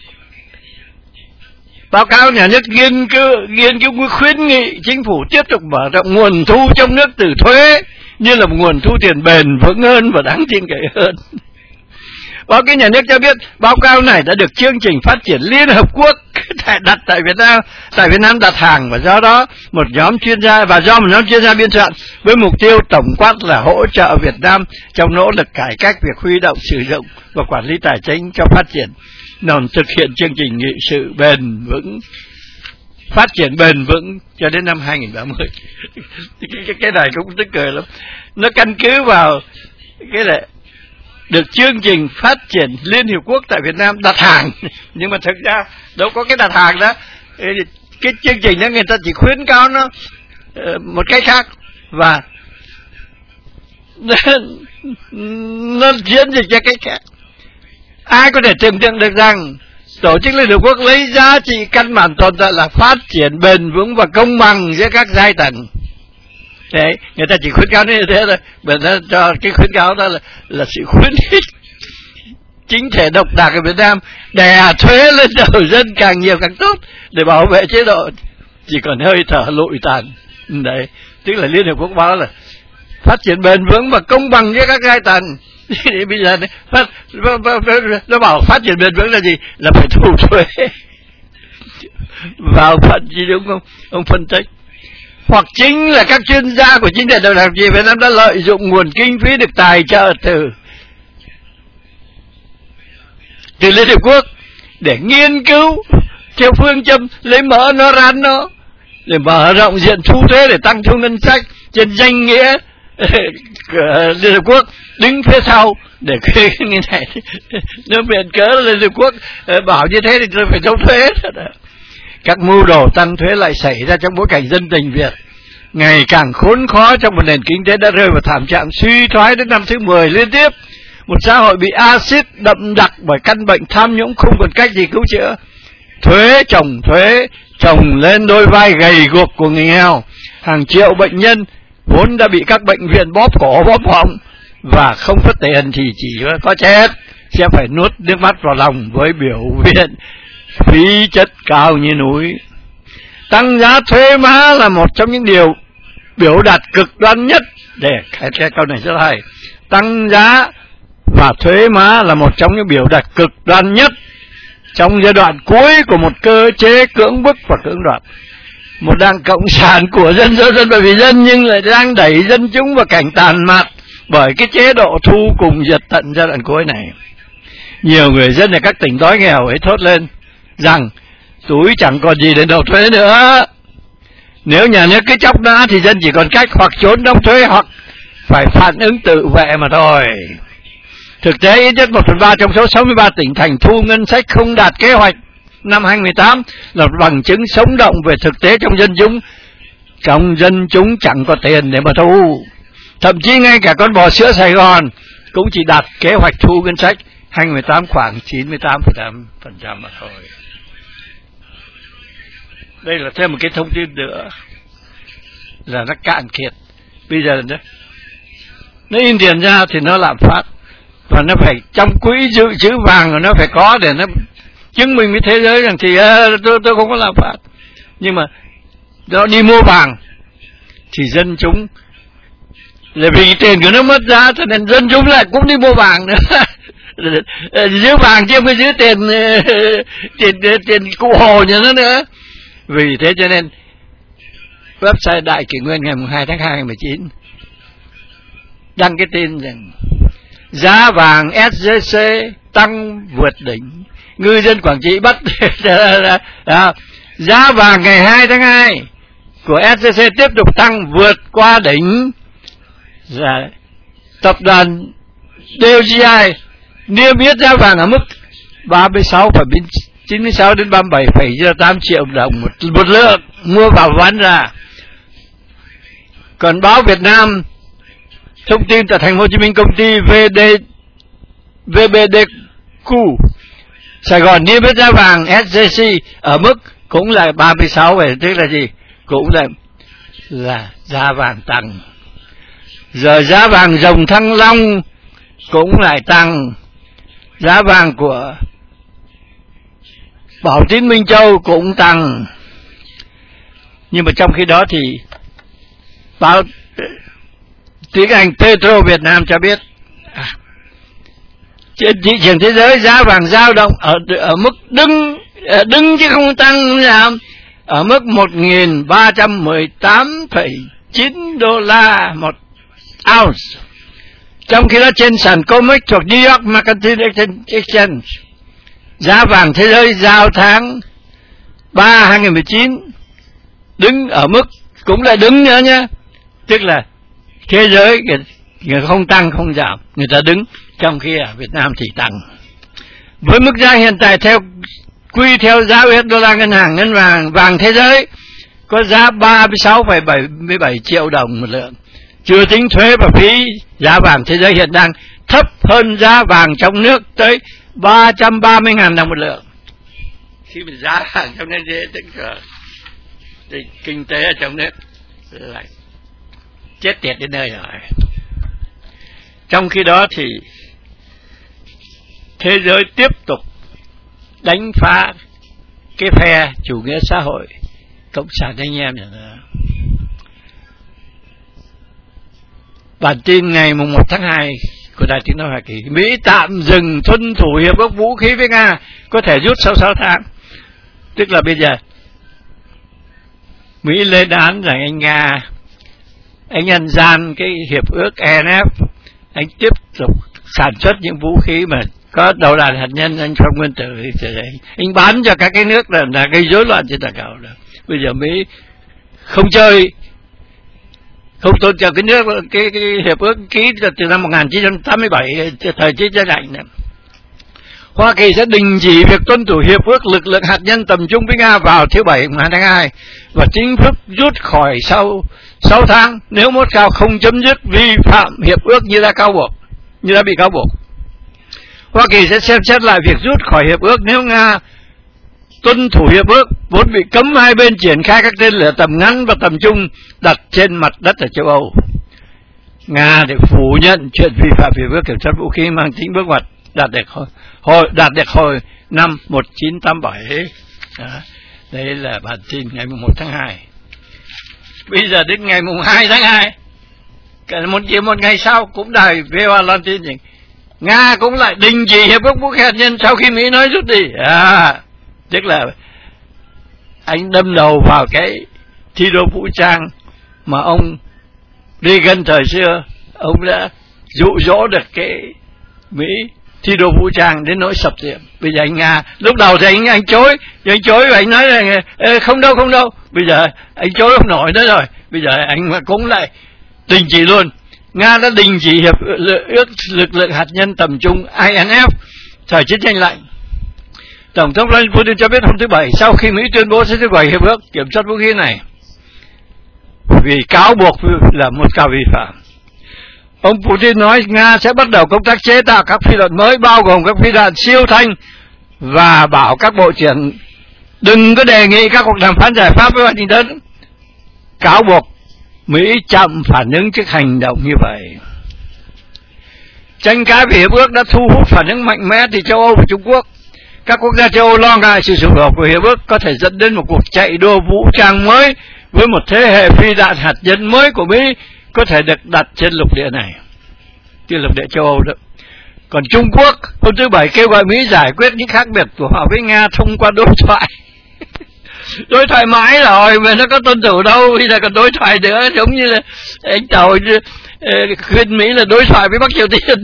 [SPEAKER 1] báo cáo nhà nước nghiên cứu khuyến nghị chính phủ tiếp tục mở rộng nguồn thu trong nước từ thuế như là một nguồn thu tiền bền vững hơn và đáng tin cậy hơn. Báo cáo nhà nước cho biết báo cáo này đã được chương trình phát triển Liên Hợp Quốc đặt tại Việt Nam đặt hàng, và do một nhóm chuyên gia biên soạn với mục tiêu tổng quát là hỗ trợ Việt Nam trong nỗ lực cải cách việc huy động, sử dụng và quản lý tài chính cho phát triển, nhằm thực hiện chương trình nghị sự bền vững, phát triển bền vững cho đến năm 2030. Cái này cũng tức cười lắm. Nó căn cứ vào cái này được chương trình phát triển Liên Hiệp Quốc tại Việt Nam đặt hàng, nhưng mà thực ra đâu có cái đặt hàng đó. Cái chương trình đó người ta chỉ khuyến cáo nó một cái khác, và nó diễn dịch cho cái khác. Ai có thể tưởng tượng được rằng Tổ chức Liên Hợp Quốc lấy giá trị căn bản tồn tại là phát triển bền vững và công bằng giữa các giai tầng. Đấy, người ta chỉ khuyến cáo như thế thôi, bởi nó cho cái khuyến cáo đó là sự khuyến khích chính thể độc đảng ở Việt Nam đè thuế lên đầu dân càng nhiều càng tốt để bảo vệ chế độ chỉ còn hơi thở lụi tàn. Đấy, tức là Liên Hợp Quốc báo là phát triển bền vững và công bằng với các giai tầng. Thì bây giờ nó bảo phát triển bền vững là gì? Là phải thu thuế. Vào phần gì đúng không? Ông phân tích. Hoặc chính là các chuyên gia của chính thể độc đảng Việt Nam đã lợi dụng nguồn kinh phí được tài trợ từ Liên Hiệp Quốc để nghiên cứu theo phương châm lấy mỡ nó rán nó, để mở rộng diện thu thuế để tăng thu ngân sách trên danh nghĩa Liên Hợp Quốc đứng phía sau để cái này nó biện cớ Liên Hợp Quốc bảo như thế thì tôi phải thâu thuế. Các mưu đồ tăng thuế lại xảy ra trong bối cảnh dân tình Việt ngày càng khốn khó trong một nền kinh tế đã rơi vào thảm trạng suy thoái đến năm thứ 10 liên tiếp, một xã hội bị axit đậm đặc bởi căn bệnh tham nhũng không còn cách gì cứu chữa. Thuế chồng lên đôi vai gầy guộc của người nghèo, hàng triệu bệnh nhân vốn đã bị các bệnh viện bóp cổ bóp họng và không có tiền thì chỉ có chết sẽ phải nuốt nước mắt vào lòng với biểu hiện phí chất cao như núi. Tăng giá thuế má là một trong những điều biểu đạt cực đoan nhất. Để cái câu này rất hay. Tăng giá và thuế má là một trong những biểu đạt cực đoan nhất trong giai đoạn cuối của một cơ chế cưỡng bức và cưỡng đoạt. Một đảng cộng sản của dân, do dân và vì dân, nhưng lại đang đẩy dân chúng vào cảnh tàn mạt bởi cái chế độ thu cùng diệt tận giai đoạn cuối này. Nhiều người dân ở các tỉnh đói nghèo ấy thốt lên rằng túi chẳng còn gì để nộp thuế nữa. Nếu nhà nước cứ chóc nã thì dân chỉ còn cách hoặc trốn đóng thuế hoặc phải phản ứng tự vệ mà thôi. Thực tế ít nhất 1/3 trong số 63 tỉnh thành thu ngân sách không đạt kế hoạch năm 2018 là bằng chứng sống động về thực tế trong dân chúng. Trong dân chúng chẳng có tiền để mà thu. Thậm chí ngay cả con bò sữa Sài Gòn cũng chỉ đạt kế hoạch thu ngân sách 2018 khoảng 98% mà thôi. Đây là thêm một cái thông tin nữa là nó cạn kiệt. Bây giờ nó in tiền ra thì nó lạm phát, và nó phải trong quỹ dự trữ vàng của nó phải có để nó chứng minh với thế giới rằng thì tôi không có lạm phát. Nhưng mà nó đi mua vàng thì dân chúng là vì tiền của nó mất giá, cho nên dân chúng lại cũng đi mua vàng nữa. Giữ vàng chứ không phải giữ tiền cụ Hồ như nó nữa. Vì thế cho nên website Đại Kỷ Nguyên ngày 2 tháng 2 2019 đăng cái tin rằng giá vàng SJC tăng vượt đỉnh, ngư dân Quảng Trị bắt. Giá vàng ngày 2 tháng 2 của SJC tiếp tục tăng vượt qua đỉnh. Tập đoàn DOGI niêm yết giá vàng ở mức 96,96 đến 37,8 triệu đồng một lượng mua vào bán ra. Còn báo Việt Nam thông tin tại thành phố Hồ Chí Minh, công ty VBDQ Sài Gòn niêm yết giá vàng SJC ở mức cũng là 36, tức là gì? Cũng là giá vàng tăng. Giờ giá vàng dòng Thăng Long cũng lại tăng. Giá vàng của Bảo Tín Minh Châu cũng tăng. Nhưng mà trong khi đó thì báo tiếng Anh Petro Việt Nam cho biết trên thị trường thế giới giá vàng dao động ở mức đứng chứ không tăng, không giảm, ở mức 1.318,9 đô la một ounce. Trong khi đó trên sàn COMEX thuộc New York Mercantile Exchange, giá vàng thế giới giao tháng 3 2019 đứng ở mức cũng lại đứng nữa nhé, tức là thế giới người không tăng không giảm, người ta đứng, trong khi ở Việt Nam thì tăng. Với mức giá hiện tại quy theo giá US đô la ngân hàng vàng thế giới có giá 36,77 triệu đồng một lượng, chưa tính thuế và phí. Giá vàng thế giới hiện đang thấp hơn giá vàng trong nước tới 330.000 đồng một lượng. Khi mà giá vàng trong nước dễ tính rồi thì kinh tế ở trong nước lại chết tiệt đến nơi rồi. Trong khi đó thì thế giới tiếp tục đánh phá cái phe chủ nghĩa xã hội cộng sản anh em nữa. Bản tin ngày 1 tháng 2 của Đài Tiếng nói Hoa Kỳ: Mỹ tạm dừng tuân thủ hiệp ước vũ khí với Nga, có thể rút sau 6 tháng. Tức là bây giờ Mỹ lên án rằng anh Nga, anh ăn gian cái hiệp ước ENF, anh tiếp tục sản xuất những vũ khí mà có đầu đạn hạt nhân, anh không nguyên tử, anh bán cho các cái nước là gây rối loạn trên toàn cầu. Bây giờ Mỹ không chơi, không tôn trọng cái nước cái hiệp ước ký từ năm 1987 thời chiến tranh lạnh này. Hoa Kỳ sẽ đình chỉ việc tuân thủ hiệp ước lực lượng hạt nhân tầm trung với Nga vào thứ Bảy 2 tháng 2 và chính thức rút khỏi sau 6 tháng nếu Moscow không chấm dứt vi phạm hiệp ước như đã bị cáo buộc. Hoa Kỳ sẽ xem xét lại việc rút khỏi hiệp ước nếu Nga tuân thủ hiệp ước, vốn bị cấm hai bên triển khai các tên lửa tầm ngắn và tầm trung đặt trên mặt đất ở châu Âu. Nga để phủ nhận chuyện vi phạm hiệp ước kiểm soát vũ khí mang tính bước ngoặt đạt được hồi năm 1987. Đấy là bản tin ngày 1 tháng 2. Bây giờ đến ngày 2 tháng 2, một ngày sau cũng đài VOA loan tin rằng Nga cũng lại đình chỉ hiệp ước vũ khí hạt nhân sau khi Mỹ nói rút đi. Tức là anh đâm đầu vào cái thi đua vũ trang mà ông Reagan thời xưa ông đã dụ dỗ được cái Mỹ thi đua vũ trang đến nỗi sập tiệm. Bây giờ anh Nga lúc đầu thì anh chối và anh nói là không đâu. Bây giờ anh chối không nổi nữa rồi. Bây giờ anh cũng lại đình chỉ luôn. Nga đã đình chỉ hiệp ước lực lượng hạt nhân tầm trung INF thời chiến tranh lạnh. Tổng thống Vladimir Putin cho biết hôm thứ Bảy sau khi Mỹ tuyên bố sẽ rút khỏi hiệp ước kiểm soát vũ khí này vì cáo buộc là một cáo vi phạm. Ông Putin nói Nga sẽ bắt đầu công tác chế tạo các phi đạn mới, bao gồm các phi đạn siêu thanh, và bảo các bộ trưởng đừng có đề nghị các cuộc đàm phán giải pháp với Washington, cáo buộc Mỹ chậm phản ứng trước hành động như vậy. Tranh cãi về hiệp ước đã thu hút phản ứng mạnh mẽ từ châu Âu và Trung Quốc. Các quốc gia châu Âu lo ngại sự sụp đổ của hiệp ước có thể dẫn đến một cuộc chạy đua vũ trang mới với một thế hệ phi đạn hạt nhân mới của Mỹ có thể được đặt trên lục địa này, trên lục địa châu Âu đó. Còn Trung Quốc hôm thứ Bảy kêu gọi Mỹ giải quyết những khác biệt của họ với Nga thông qua đối thoại. Đối thoại mãi rồi mà nó có tuân thủ đâu, bây giờ còn đối thoại nữa, giống như là anh Tàu khuyên Mỹ là đối thoại với Bắc Triều Tiên.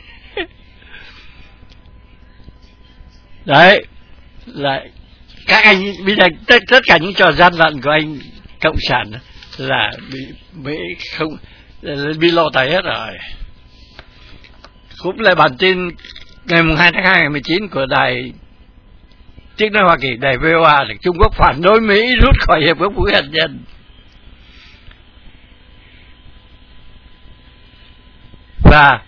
[SPEAKER 1] Đấy là các anh bây giờ tất cả những trò gian lận của anh cộng sản là Mỹ không bị lộ tẩy hết rồi. Cũng là bản tin ngày 2 tháng 2 ngày 19 của đài tiếng nói Hoa Kỳ, đài VOA là Trung Quốc phản đối Mỹ rút khỏi hiệp ước vũ khí hạt nhân. Và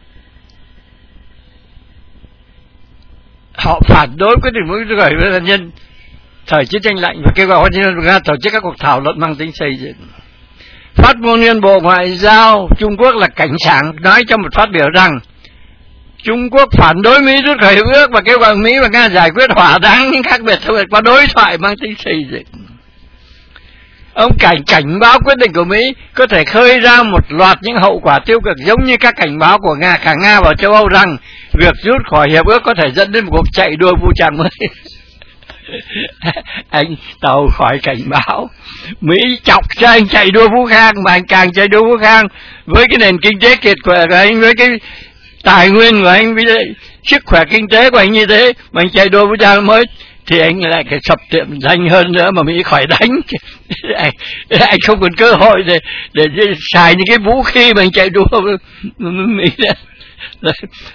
[SPEAKER 1] họ phản đối quyết định rút khỏi hiệp ước hạt nhân thời chiến tranh lạnh và kêu gọi Washington Nga tổ chức các cuộc thảo luận mang tính xây dựng. Phát ngôn viên Bộ Ngoại giao Trung Quốc là Cảnh Sảng nói trong một phát biểu rằng Trung Quốc phản đối Mỹ rút khỏi hiệp ước và kêu gọi Mỹ và Nga giải quyết thỏa đáng những khác biệt qua đối thoại mang tính xây dựng. Ông cảnh báo quyết định của Mỹ có thể khơi ra một loạt những hậu quả tiêu cực giống như các cảnh báo của cả Nga và châu Âu rằng việc rút khỏi hiệp ước có thể dẫn đến một cuộc chạy đua vũ trang mới. Anh Tàu khỏi cảnh báo Mỹ chọc cho anh chạy đua vũ khang, mà anh càng chạy đua vũ khang với cái nền kinh tế kiệt quệ của anh, với cái tài nguyên của anh, với sức khỏe kinh tế của anh như thế, mà anh chạy đua vũ trang mới thì anh lại phải sập tiệm danh hơn nữa mà Mỹ khỏi đánh. Anh không còn cơ hội để xài những cái vũ khí mà anh chạy đua với Mỹ nữa.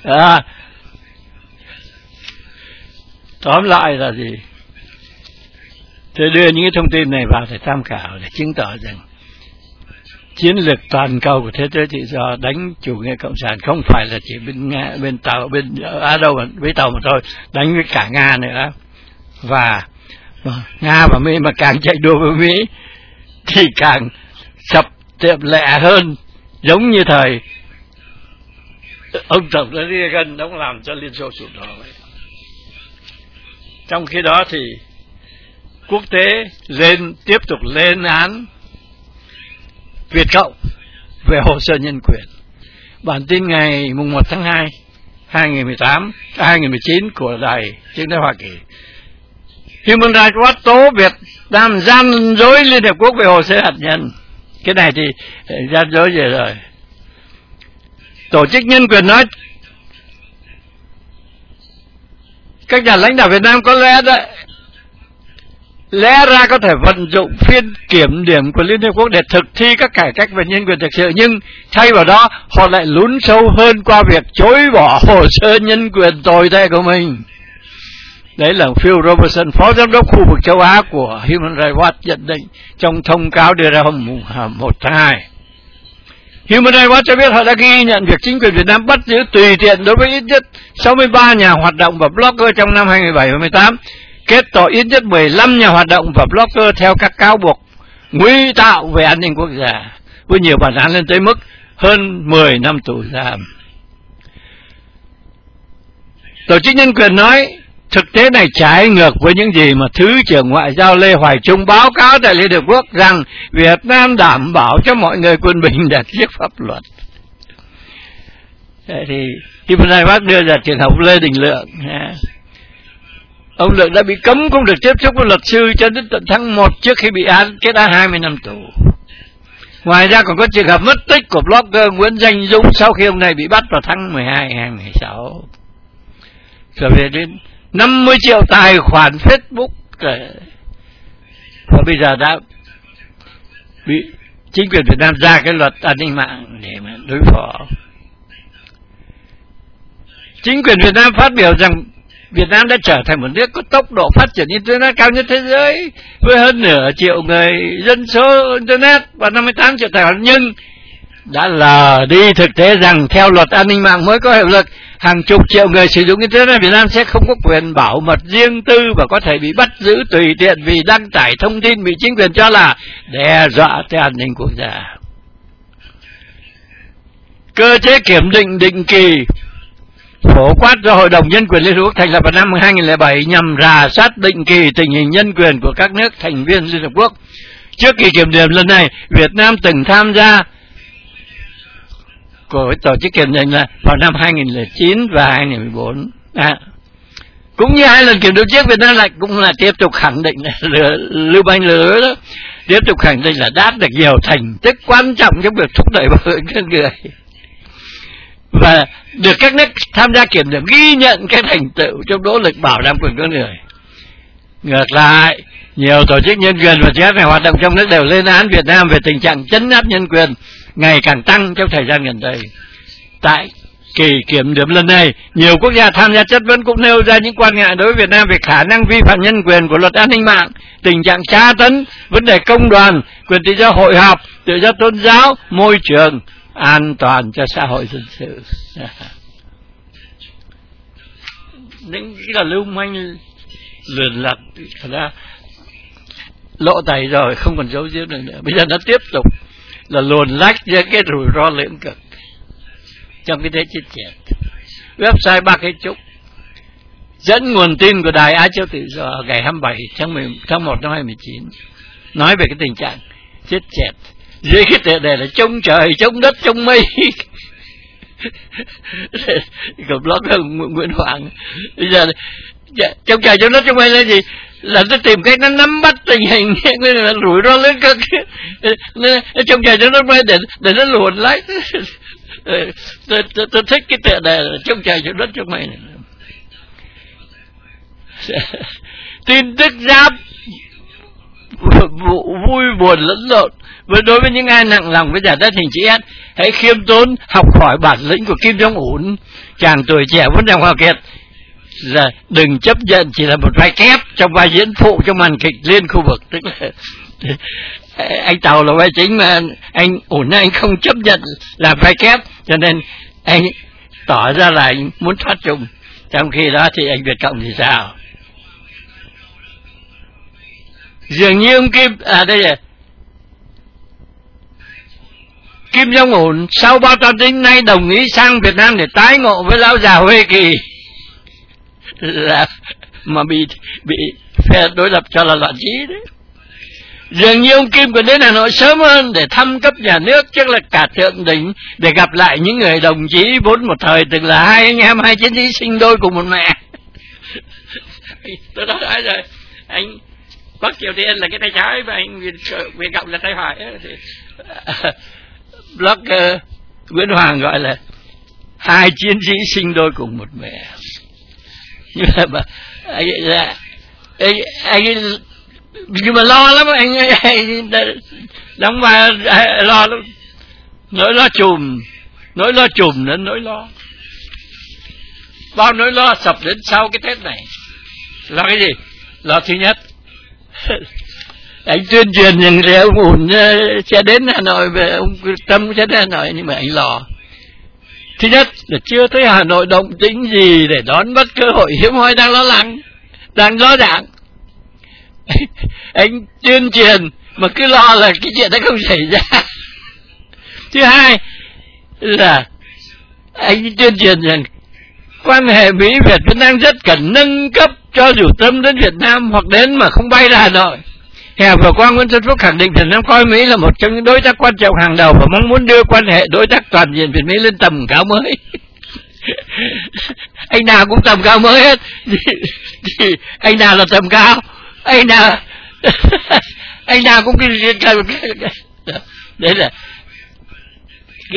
[SPEAKER 1] Tóm lại là gì? Tôi đưa những cái thông tin này vào để tham khảo, để chứng tỏ rằng chiến lược toàn cầu của thế giới tự do đánh chủ nghĩa cộng sản không phải là chỉ bên Nga, bên Tàu, bên đâu với Tàu mà thôi, đánh với cả Nga nữa. Và Nga và Mỹ mà càng chạy đua với Mỹ thì càng sập tiệm lẹ hơn, giống như thời ông Tổng thống Reagan đóng làm cho Liên Xô sụp đổ vậy. Trong khi đó thì quốc tế tiếp tục lên án Việt Cộng về hồ sơ nhân quyền. Bản tin ngày 1 tháng 2 2019 của đài tiếng nói Hoa Kỳ. Human Rights Watch tố Việt Nam gian dối Liên Hợp Quốc về hồ sơ hạt nhân. Cái này thì gian dối về rồi. Tổ chức nhân quyền nói các nhà lãnh đạo Việt Nam có lẽ ra có thể vận dụng phiên kiểm điểm của Liên Hợp Quốc để thực thi các cải cách về nhân quyền thực sự, nhưng thay vào đó họ lại lún sâu hơn qua việc chối bỏ hồ sơ nhân quyền tồi tệ của mình. Đấy là Phil Robertson, Phó Giám đốc khu vực châu Á của Human Rights Watch nhận định trong thông cáo đưa ra hôm 1 tháng 2. Human Rights Watch cho biết họ đã ghi nhận việc chính quyền Việt Nam bắt giữ tùy tiện đối với ít nhất 63 nhà hoạt động và blogger trong năm 2017 và 2018, kết tội ít nhất 15 nhà hoạt động và blogger theo các cáo buộc nguy tạo về an ninh quốc gia, với nhiều bản án lên tới mức hơn 10 năm tù giam. Tổ chức nhân quyền nói thực tế này trái ngược với những gì mà Thứ trưởng Ngoại giao Lê Hoài Trung báo cáo tại Liên Hợp Quốc rằng Việt Nam đảm bảo cho mọi người quân bình đạt trước pháp luật. Thế thì Human Rights Watch đưa ra trường hợp Lê Đình Lượng. Ông Lượng đã bị cấm không được tiếp xúc với luật sư cho đến tận tháng 1 trước khi bị kết án 20 năm tù. Ngoài ra còn có trường hợp mất tích của blogger Nguyễn Danh Dũng sau khi ông này bị bắt vào tháng 12 2016. Rồi về đến 50 triệu tài khoản Facebook và bây giờ đã bị chính quyền Việt Nam ra cái luật an ninh mạng để mà đối phó. Chính quyền Việt Nam phát biểu rằng Việt Nam đã trở thành một nước có tốc độ phát triển Internet cao nhất thế giới, với hơn nửa triệu người dân số Internet và 58 triệu tài khoản, nhưng đã lờ đi thực tế rằng theo luật an ninh mạng mới có hiệu lực, hàng chục triệu người sử dụng Internet Việt Nam sẽ không có quyền bảo mật riêng tư và có thể bị bắt giữ tùy tiện vì đăng tải thông tin bị chính quyền cho là đe dọa tới an ninh quốc gia. Cơ chế kiểm định định kỳ phổ quát do Hội đồng Nhân quyền Liên Hợp Quốc thành lập vào năm 2007 nhằm rà soát định kỳ tình hình nhân quyền của các nước thành viên Liên Hợp Quốc. Trước kỳ kiểm điểm lần này, Việt Nam từng tham gia của tổ chức kiểm định là vào năm 2009 và 2014. Cũng như hai lần kiểm điểm trước, Việt Nam lại cũng là tiếp tục khẳng định là Lưu Banh lứa đó, tiếp tục khẳng định là đạt được nhiều thành tích quan trọng trong việc thúc đẩy bảo vệ con người và được các nước tham gia kiểm điểm ghi nhận các thành tựu trong nỗ lực bảo đảm quyền con người. Ngược lại, nhiều tổ chức nhân quyền và các nhà hoạt động trong nước đều lên án Việt Nam về tình trạng trấn áp nhân quyền ngày càng tăng trong thời gian gần đây. Tại kỳ kiểm điểm lần này, nhiều quốc gia tham gia chất vấn cũng nêu ra những quan ngại đối với Việt Nam về khả năng vi phạm nhân quyền của luật an ninh mạng, tình trạng tra tấn, vấn đề công đoàn, quyền tự do hội họp, tự do tôn giáo, môi trường, an toàn cho xã hội dân sự. Những cái là lưu manh lườn lặt ra lộ tẩy rồi, không còn giấu giếm được nữa. Bây giờ nó tiếp tục là luồn lách ra cái rủi ro lưỡng cực trong cái thế chết chẹt. Website Ba Cái Trúc dẫn nguồn tin của Đài Á Châu Tự Do ngày 27 tháng 1 năm 2019 nói về cái tình trạng chết chẹt dưới cái tựa đề là trông trời, trông đất, trông mây. Của blogger Nguyễn Hoàng. Bây giờ trông trời, trông đất, trông mây là gì? Là nó tìm cách nó nắm bắt tình hình, là rủi ro lớn cực. Trông trời, trông đất, mây để nó luồn lách. Tôi thích cái tựa đề là trông trời, trông đất, trông mây này. Tin tức giáp vui buồn lẫn lộn. Đối với những ai nặng lòng với giải đất hình chữ S, hãy khiêm tốn học hỏi bản lĩnh của Kim Jong-un, chàng tuổi trẻ vẫn đang hòa kiệt, là đừng chấp nhận chỉ là một vai kép trong vai diễn phụ trong màn kịch liên khu vực. Tức là anh Tàu là vai chính mà anh ổn, anh không chấp nhận là vai kép, cho nên anh tỏ ra là anh muốn thoát chung. Trong khi đó thì anh Việt Cộng thì sao? Dường như ông Kim đây là Kim Jong-un sau bao năm đến nay đồng ý sang Việt Nam để tái ngộ với lão già Huê Kỳ, là mà bị phe đối lập cho là loạn trí đấy. Dường như ông Kim còn đến Hà Nội sớm hơn để thăm cấp nhà nước, chắc là cả thượng đỉnh, để gặp lại những người đồng chí vốn một thời từng là hai anh em, hai chiến sĩ sinh đôi cùng một mẹ. Tôi đã nói rồi, anh Bắc Triều Tiên là cái tay trái và anh Việt Cộng là tay phải. Blogger Nguyễn Hoàng gọi là hai chiến sĩ sinh đôi cùng một mẹ. Nhưng mà anh nhưng mà lo lắm, anh đóng vai lo lắm, nỗi lo chùm đến nỗi lo, bao nỗi lo sập đến sau cái Tết này. Lo cái gì? Lo thứ nhất, anh tuyên truyền rằng là ông ổn sẽ đến Hà Nội, về ông Tâm sẽ đến Hà Nội, nhưng mà anh lo. Thứ nhất là chưa thấy Hà Nội động tĩnh gì để đón bắt cơ hội hiếm hoi đang lo lắng, đang rõ ràng. Anh tuyên truyền mà cứ lo là cái chuyện đó không xảy ra. Thứ hai là anh tuyên truyền rằng quan hệ Mỹ Việt vẫn đang rất cần nâng cấp, cho dù Tâm đến Việt Nam hoặc đến mà không bay ra Hà Nội. Hè vừa qua, Nguyễn Xuân Phúc khẳng định Việt Nam coi Mỹ là một trong những đối tác quan trọng hàng đầu và mong muốn đưa quan hệ đối tác toàn diện Việt Mỹ lên tầm cao mới. Anh nào cũng tầm cao mới hết. Anh nào là tầm cao, anh nào cũng đấy là cái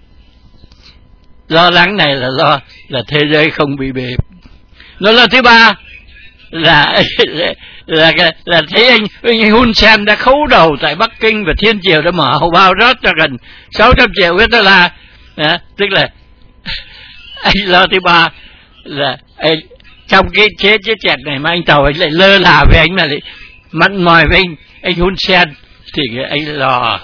[SPEAKER 1] lo lắng này, là lo là thế giới không bị bịp. Nó là thứ ba là thấy anh Hun Sen đã khấu đầu tại Bắc Kinh và Thiên Triều đã mở hầu bao rót cho gần 600 triệu US đô la. Tức là anh lo thứ ba là trong cái chế chẹt này mà anh Tàu anh lại lơ là với anh, mà lại mặn mòi với anh Hun Sen thì anh lò.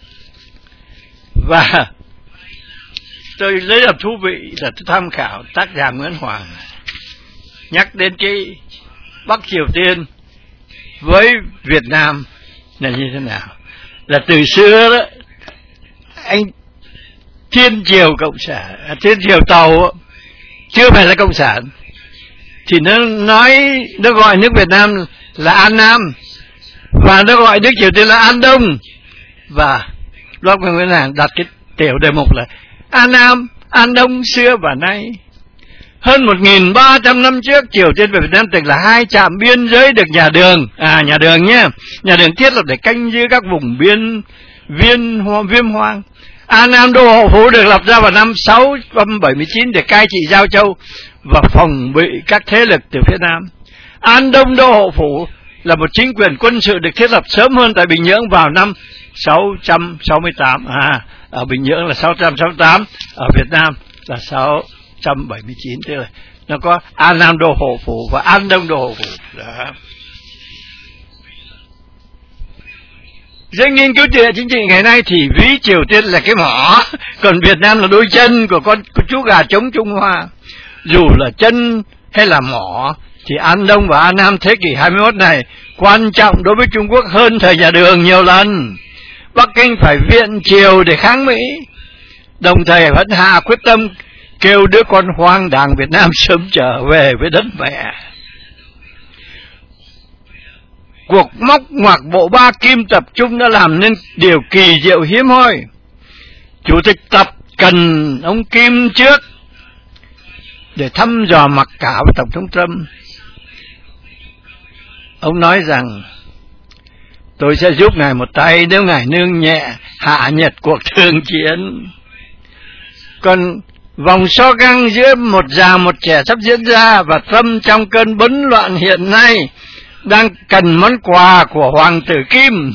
[SPEAKER 1] Và tôi lấy làm thú vị là tôi tham khảo tác giả Nguyễn Hoàng nhắc đến cái Bắc Triều Tiên với Việt Nam là như thế nào. Là từ xưa đó, anh Thiên Triều Cộng sản, Thiên Triều Tàu chưa phải là Cộng sản, thì nó gọi nước Việt Nam là An Nam, và nó gọi nước Triều Tiên là An Đông. Và lúc Nguyễn Hoàng đặt cái tiểu đề mục là An Nam, An Đông xưa và nay. Hơn 1.300 năm trước, Triều Tiên và Việt Nam từng là hai trạm biên giới được nhà Đường, nhà Đường nhé, nhà Đường thiết lập để canh giữ các vùng viêm hoang. An Nam Đô Hộ Phủ được lập ra vào năm 679 để cai trị Giao Châu và phòng bị các thế lực từ phía Nam. An Đông Đô Hộ Phủ là một chính quyền quân sự được thiết lập sớm hơn tại Bình Nhưỡng vào năm 668. Ở Bình Nhưỡng là 668, ở Việt Nam là 679, tức là nó có An Nam Đô Hộ Phủ và An Đông Đô Hộ Phủ. Đó. Giới nghiên cứu địa chính trị ngày nay thì ví Triều Tiên là cái mỏ, còn Việt Nam là đôi chân của chú gà trống Trung Hoa. Dù là chân hay là mỏ thì An Đông và An Nam thế kỷ 21 này quan trọng đối với Trung Quốc hơn thời nhà Đường nhiều lần. Bắc Kinh phải viện triều để kháng Mỹ, đồng thời vẫn hạ quyết tâm kêu đứa con hoang đàng Việt Nam sớm trở về với đất mẹ. Cuộc móc ngoặc bộ ba kim tập trung đã làm nên điều kỳ diệu hiếm hoi. Chủ tịch Tập cần ông Kim trước để thăm dò mặc cả với Tổng thống Trump. Ông nói rằng tôi sẽ giúp ngài một tay nếu ngài nương nhẹ hạ nhiệt cuộc thương chiến. Còn vòng so găng giữa một già một trẻ sắp diễn ra, và Trump trong cơn bấn loạn hiện nay đang cần món quà của Hoàng tử Kim.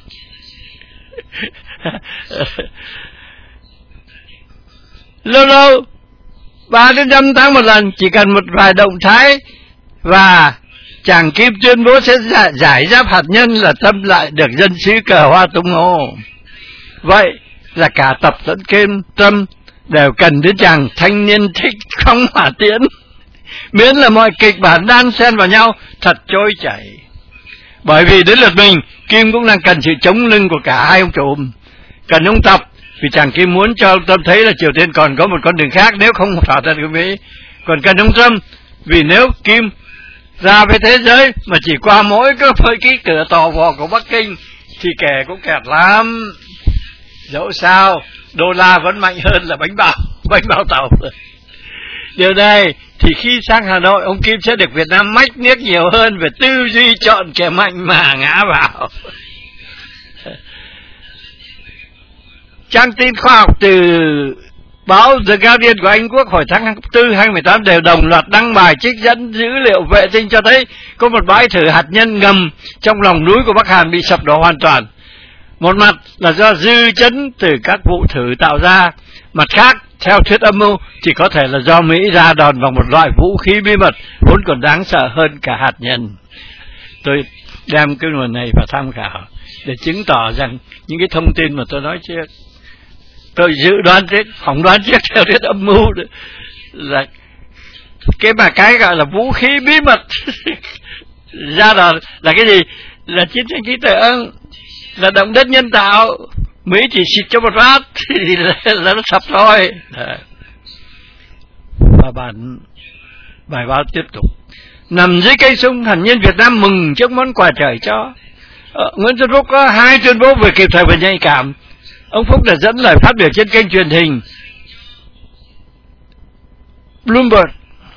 [SPEAKER 1] Lâu lâu 3-5 tháng một lần, chỉ cần một vài động thái và chàng Kim tuyên bố sẽ giải giáp hạt nhân là Trump lại được dân xứ cờ hoa tung hô. Vậy là cả Tập lẫn Kim Trump đều cần đến chàng thanh niên thích phóng hỏa tiễn, miễn là mọi kịch bản đan xen vào nhau thật trôi chảy. Bởi vì đến lượt mình, Kim cũng đang cần sự chống lưng của cả hai ông trùm. Cần ông Tập vì chàng Kim muốn cho Trump thấy là Triều Tiên còn có một con đường khác nếu không thỏa thuận với Mỹ. Còn cần ông Trump vì nếu Kim ra với thế giới mà chỉ qua mỗi cái cửa tò vò của Bắc Kinh thì kẻ cũng kẹt lắm. Dẫu sao đô la vẫn mạnh hơn là bánh bao tàu. Điều này thì khi sang Hà Nội, ông Kim sẽ được Việt Nam mách niếc nhiều hơn về tư duy chọn kẻ mạnh mà ngã vào. Trang tin khoa học từ báo The Guardian của Anh Quốc hồi tháng 4 2018 đều đồng loạt đăng bài trích dẫn dữ liệu vệ tinh cho thấy có một bãi thử hạt nhân ngầm trong lòng núi của Bắc Hàn bị sập đổ hoàn toàn. Một mặt là do dư chấn từ các vụ thử tạo ra, mặt khác theo thuyết âm mưu thì có thể là do Mỹ ra đòn vào một loại vũ khí bí mật vốn còn đáng sợ hơn cả hạt nhân. Tôi đem cái nguồn này vào tham khảo để chứng tỏ rằng những cái thông tin mà tôi nói trước, tôi dự đoán trước, phỏng đoán trước theo thuyết âm mưu là cái gọi là vũ khí bí mật ra đòn là cái gì? Là chiến tranh trí tưởng, là động đất nhân tạo. Mỹ chỉ xịt cho một phát thì là nó sập thôi. Và bài báo tiếp tục. Nằm dưới cây sung, hạt nhân Việt Nam mừng trước món quà trời cho. Nguyễn Xuân Phúc có 2 tuyên bố về kịp thời và nhạy cảm. Ông Phúc đã dẫn lời phát biểu trên kênh truyền hình Bloomberg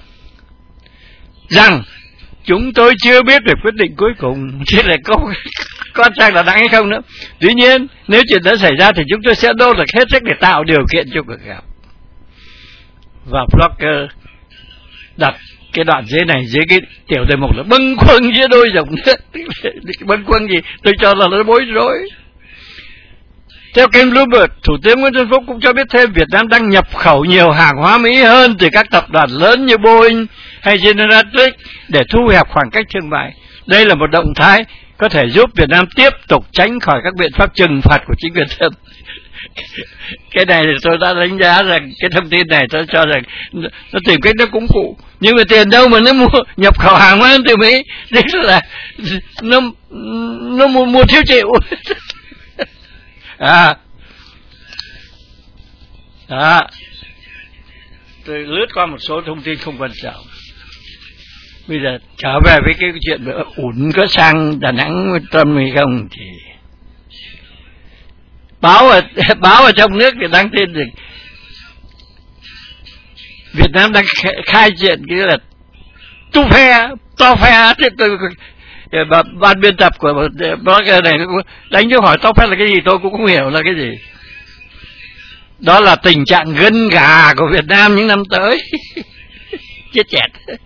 [SPEAKER 1] rằng chúng tôi chưa biết về quyết định cuối cùng. Thế là có chắc là đáng hay không nữa. Tuy nhiên nếu chuyện đã xảy ra thì chúng tôi sẽ nỗ lực hết sức để tạo điều kiện cho cuộc gặp. Và blogger đặt cái đoạn dưới này dưới cái tiểu đề mục là bâng khuâng giữa đôi dòng nước. Bâng khuâng gì tôi cho là nó bối rối. Theo kênh Bloomberg, Thủ tướng Nguyễn Xuân Phúc cũng cho biết thêm Việt Nam đang nhập khẩu nhiều hàng hóa Mỹ hơn từ các tập đoàn lớn như Boeing hay General Electric để thu hẹp khoảng cách thương mại. Đây là một động thái có thể giúp Việt Nam tiếp tục tránh khỏi các biện pháp trừng phạt của chính quyền Trump. Cái này thì tôi đã đánh giá rằng cái thông tin này tôi cho rằng nó tìm cách nó cũng cụ, nhưng mà tiền đâu mà nó mua nhập khẩu hàng hóa từ Mỹ, tức là nó mua thiếu chịu. Tôi lướt qua một số thông tin không quan trọng. Bây giờ trở về với cái chuyện ủn có sang Đà Nẵng với Trump hay không thì báo ở trong nước thì đăng tin rằng Việt Nam đang khai chuyện cái là to phe thì tôi ban biên tập của blogger này đánh dấu hỏi to phe là cái gì tôi cũng không hiểu là cái gì. Đó là tình trạng gân gà của Việt Nam những năm tới. Chết chẹt.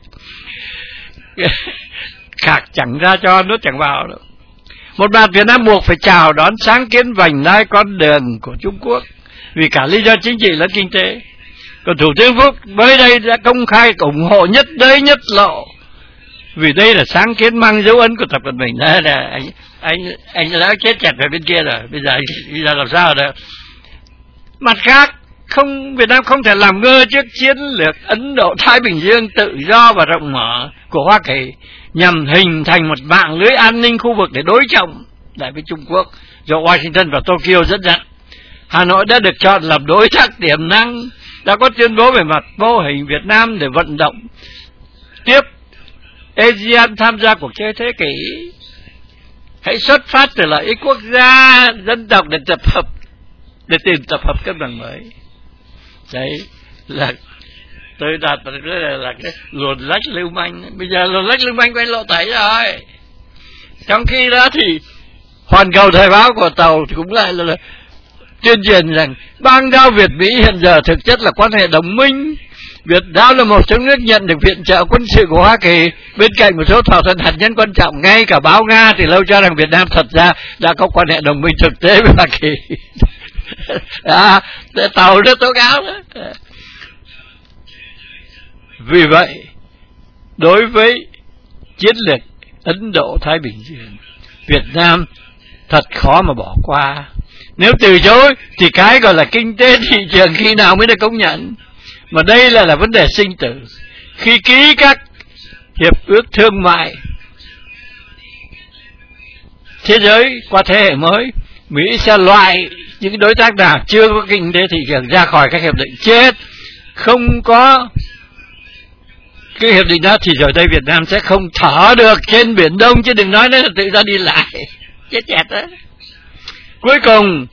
[SPEAKER 1] Khạc chẳng ra cho nước chẳng vào đâu. Một mặt Việt Nam buộc phải chào đón sáng kiến vành đai con đường của Trung Quốc vì cả lý do chính trị lẫn kinh tế. Còn Thủ tướng Phúc mới đây đã công khai ủng hộ nhất đới nhất lộ, vì đây là sáng kiến mang dấu ấn của Tập Cận Bình. Đây là anh đã chết chẹt về bên kia rồi, bây giờ làm sao được. Mặt khác, Việt Nam không thể làm ngơ trước chiến lược Ấn Độ-Thái Bình Dương tự do và rộng mở của Hoa Kỳ nhằm hình thành một mạng lưới an ninh khu vực để đối trọng lại với Trung Quốc do Washington và Tokyo dẫn dắt. Hà Nội đã được chọn làm đối tác tiềm năng, đã có tuyên bố về mặt mô hình Việt Nam để vận động tiếp ASEAN tham gia cuộc chơi thế kỷ. Hãy xuất phát từ lợi ích quốc gia, dân tộc để tìm tập hợp cân bằng mới. Đấy là tôi đặt là cái luồn lách lưu manh. Bây giờ luồn lách lưu manh quay lộ tẩy rồi. Trong khi đó thì Hoàn Cầu Thời báo của Tàu thì cũng lại là tuyên truyền rằng bang giao Việt Mỹ hiện giờ thực chất là quan hệ đồng minh. Việt Nam là một trong nước nhận được viện trợ quân sự của Hoa Kỳ, bên cạnh một số thỏa thuận hạt nhân quan trọng. Ngay cả báo Nga thì lâu cho rằng Việt Nam thật ra đã có quan hệ đồng minh thực tế với Hoa Kỳ. Tàu rất tố cáo đó. Vì vậy, đối với chiến lược Ấn Độ-Thái Bình Dương, Việt Nam thật khó mà bỏ qua. Nếu từ chối thì cái gọi là kinh tế thị trường khi nào mới được công nhận. Mà đây là vấn đề sinh tử. Khi ký các hiệp ước thương mại thế giới qua thế hệ mới, Mỹ sẽ loại những đối tác nào chưa có kinh tế thị trường ra khỏi các hiệp định. Chết. Không có cái hiệp định đó thì rồi đây Việt Nam sẽ không thở được trên Biển Đông, chứ đừng nói là tự do đi lại. Chết chẹt đó. Cuối cùng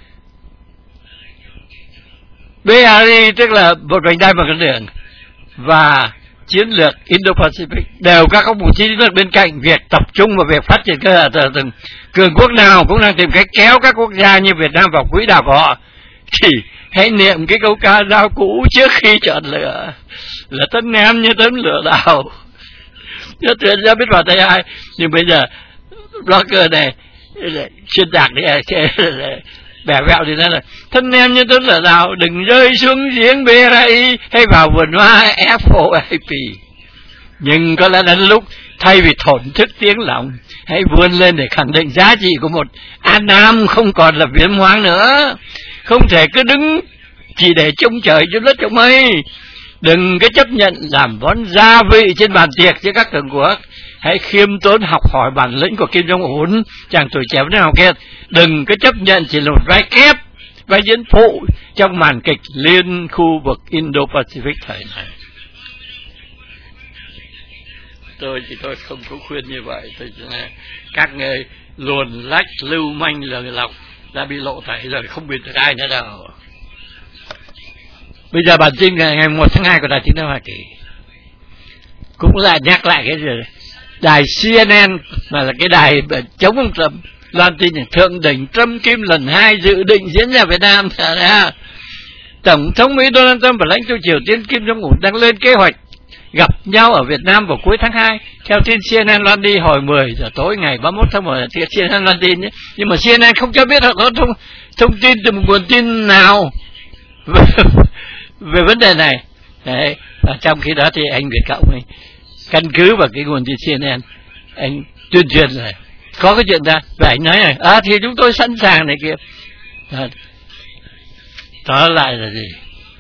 [SPEAKER 1] BRI tức là một vành đai bằng con đường và chiến lược Indo-Pacific đều các mục tiêu bên cạnh việc tập trung vào việc phát triển cơ sở hạ tầng. Cường quốc nào cũng đang tìm cách kéo các quốc gia như Việt Nam vào quỹ đạo của họ. Thì hãy niệm cái câu ca dao cũ trước khi chọn lựa là tấn em như tấn lửa đào. Nhớ tuyệt ra biết vào tay ai. Nhưng bây giờ blogger này xuyên tạc đi bẻ vẹo thì nói là thân em như tấn lửa đào, đừng rơi xuống giếng BRI hay vào vườn hoa FOIP. Nhưng có lẽ đến lúc thay vì thổn thức tiếng lòng, hãy vươn lên để khẳng định giá trị của một An Nam không còn là viễn hoang nữa. Không thể cứ đứng chỉ để trông trời cho đất trông mây. Đừng có chấp nhận làm món gia vị trên bàn tiệc với các cường quốc. Hãy khiêm tốn học hỏi bản lĩnh của Kim Jong-un, chàng tuổi trẻ nào kia. Đừng có chấp nhận chỉ là một vai kép, vai diễn phụ trong màn kịch liên khu vực Indo-Pacific thời này. Tôi không có khuyên như vậy. Các người luồn lách lưu manh lời lọc đã bị lộ tẩy rồi, không biết được ai nữa đâu. Bây giờ bản tin ngày 1 tháng 2 của Đài Tiếng nói Hoa Kỳ cũng lại nhắc lại cái gì. Đài CNN mà là cái đài chống ông Trump loan tin thượng đỉnh Trump Kim lần 2 dự định diễn ra Việt Nam. Tổng thống Mỹ Donald Trump và lãnh tụ Triều Tiên Kim Jong-un đang lên kế hoạch gặp nhau ở Việt Nam vào cuối tháng 2. Theo tin CNN loan đi hồi 10 giờ tối ngày 31 tháng 10, CNN loan tin nhé. Nhưng mà CNN không cho biết họ có thông tin từ một nguồn tin nào về vấn đề này. Đấy. Và trong khi đó thì anh Việt Cộng ấy, căn cứ vào cái nguồn tin CNN, anh tuyên truyền là có cái chuyện ra, và anh nói này, thì chúng tôi sẵn sàng này kia. Đó lại là gì?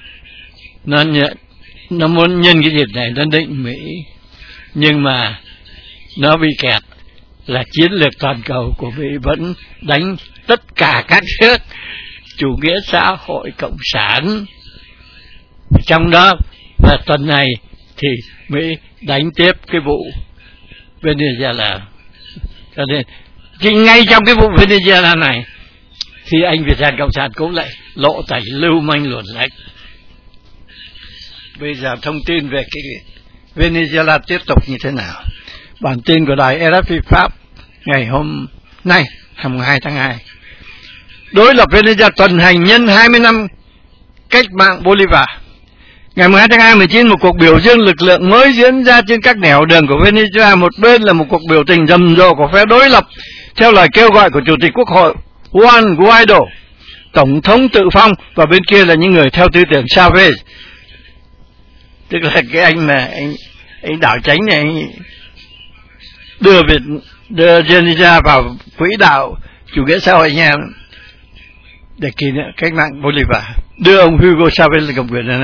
[SPEAKER 1] Nó muốn nhân cái dịp này nó định Mỹ, nhưng mà nó bị kẹt là chiến lược toàn cầu của Mỹ vẫn đánh tất cả các nước chủ nghĩa xã hội cộng sản. Trong đó, và tuần này thì Mỹ đánh tiếp cái vụ Venezuela. Cho nên ngay trong cái vụ Venezuela này thì anh Việt Nam Cộng sản cũng lại lộ tẩy lưu manh luồn lách. Bây giờ thông tin về cái Venezuela tiếp tục như thế nào? Bản tin của đài RFI Pháp ngày hôm nay 22 tháng 2. Đối lập Venezuela tuần hành nhân 20 năm cách mạng Bolivar. Ngày 12 tháng 2, 19, một cuộc biểu dương lực lượng mới diễn ra trên các nẻo đường của Venezuela. Một bên là một cuộc biểu tình rầm rộ của phe đối lập theo lời kêu gọi của Chủ tịch Quốc hội Juan Guaido, Tổng thống tự phong, và bên kia là những người theo tư tưởng Chavez. Tức là cái anh mà anh đảo chánh này, anh đưa Venezuela vào quỹ đạo chủ nghĩa xã hội nha, để kỷ niệm cách mạng Bolivar, đưa ông Hugo Chavez lên cầm quyền.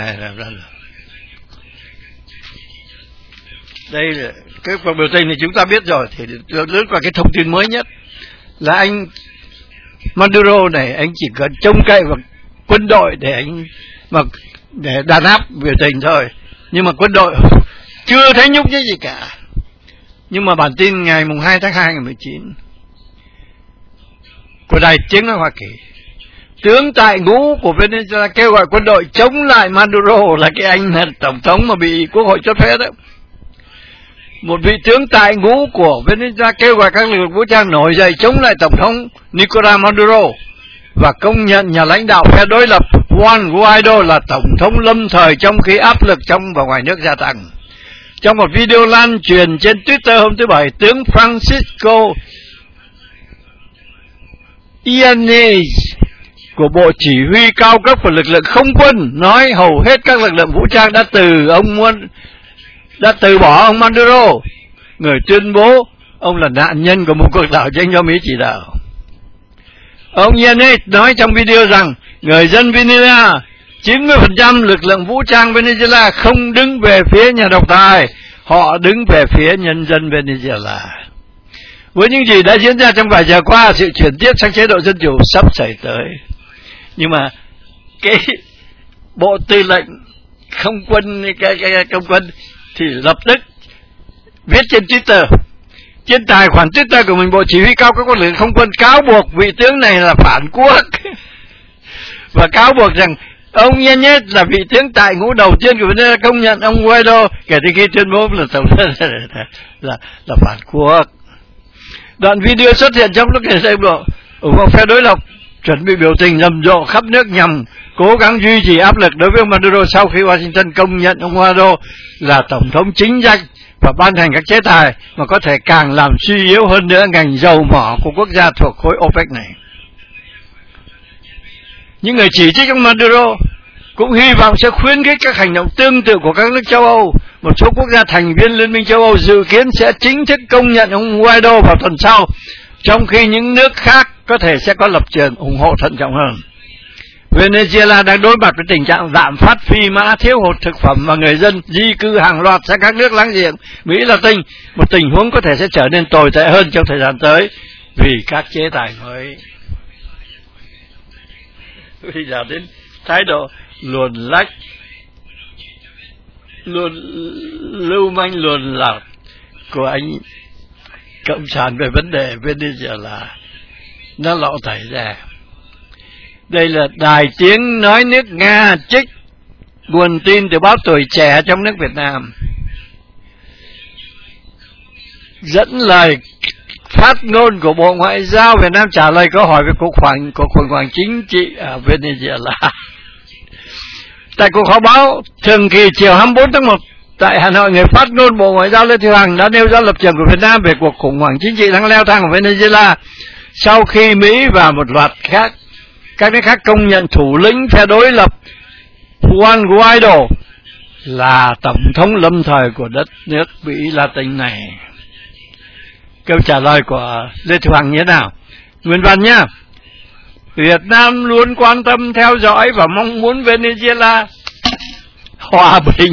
[SPEAKER 1] Đây là cái cuộc biểu tình này chúng ta biết rồi. Thì lướt qua cái thông tin mới nhất là anh Maduro này, anh chỉ cần trông cậy vào quân đội để đàn áp biểu tình thôi, nhưng mà quân đội chưa thấy nhúc nhích gì cả. Nhưng mà bản tin ngày 2 tháng 2 ngày 19 của Đài Tiếng nói Hoa Kỳ, tướng tại ngũ của Venezuela kêu gọi quân đội chống lại Maduro, là cái anh là tổng thống mà bị Quốc hội cho phép đó. Một vị tướng tại ngũ của Venezuela kêu gọi các lực lượng vũ trang nổi dậy chống lại tổng thống Nicolás Maduro và công nhận nhà lãnh đạo phe đối lập Juan Guaido là tổng thống lâm thời, trong khi áp lực trong và ngoài nước gia tăng. Trong một video lan truyền trên Twitter hôm thứ Bảy, tướng Francisco Yanez của Bộ Chỉ huy cao cấp của lực lượng không quân nói hầu hết các lực lượng vũ trang đã từ bỏ ông Maduro, người tuyên bố ông là nạn nhân của một cuộc đảo chính do Mỹ chỉ đạo. Ông Yanez nói trong video rằng người dân Venezuela, 90% lực lượng vũ trang Venezuela không đứng về phía nhà độc tài, họ đứng về phía nhân dân Venezuela. Với những gì đã diễn ra trong vài giờ qua, sự chuyển tiếp sang chế độ dân chủ sắp xảy tới. Nhưng mà cái bộ tư lệnh không quân, cái công quân thì lập tức viết trên Twitter, trên tài khoản Twitter của mình, Bộ Chỉ huy cao các lực lượng không quân cáo buộc vị tướng này là phản quốc và cáo buộc rằng ông Yanez là vị tướng tại ngũ đầu tiên của Venezuela công nhận ông Guaido kể từ khi tuyên bố là tổng thống là phản quốc. Đoạn video xuất hiện trong lúc này xây bộ ủng hộ phe đối lập chuẩn bị biểu tình rầm rộ khắp nước nhằm cố gắng duy trì áp lực đối với ông Maduro sau khi Washington công nhận ông Guaido là tổng thống chính danh và ban hành các chế tài mà có thể càng làm suy yếu hơn nữa ngành dầu mỏ của quốc gia thuộc khối OPEC này. Những người chỉ trích ông Maduro cũng hy vọng sẽ khuyến khích các hành động tương tự của các nước châu Âu. Một số quốc gia thành viên Liên minh châu Âu dự kiến sẽ chính thức công nhận ông Guaido vào tuần sau, trong khi những nước khác có thể sẽ có lập trường ủng hộ thận trọng hơn. Venezuela đang đối mặt với tình trạng lạm phát phi mã, thiếu hụt thực phẩm và người dân di cư hàng loạt sang các nước láng giềng Mỹ Latin, một tình huống có thể sẽ trở nên tồi tệ hơn trong thời gian tới vì các chế tài mới. Bây giờ đến thái độ luồn lách, lưu manh luồn lọc của anh cộng sản về vấn đề Venezuela nó lộ tẩy ra. Đây là Đài Tiếng nói nước Nga trích nguồn tin từ báo Tuổi Trẻ trong nước Việt Nam, dẫn lời phát ngôn của Bộ Ngoại giao Việt Nam trả lời câu hỏi về cuộc khủng hoảng chính trị ở Venezuela. Tại cuộc họp báo thường kỳ chiều 24 tháng 1 tại Hà Nội, người phát ngôn Bộ Ngoại giao Lê Thị Hằng đã nêu ra lập trường của Việt Nam về cuộc khủng hoảng chính trị đang leo thang ở Venezuela sau khi Mỹ và một loạt các nước khác công nhận thủ lĩnh phe đối lập Juan Guaido là tổng thống lâm thời của đất nước Mỹ Latin này. Câu trả lời của Lê Thị Hoàng như thế nào? Nguyên văn nhá. Việt Nam luôn quan tâm theo dõi và mong muốn Venezuela hòa bình,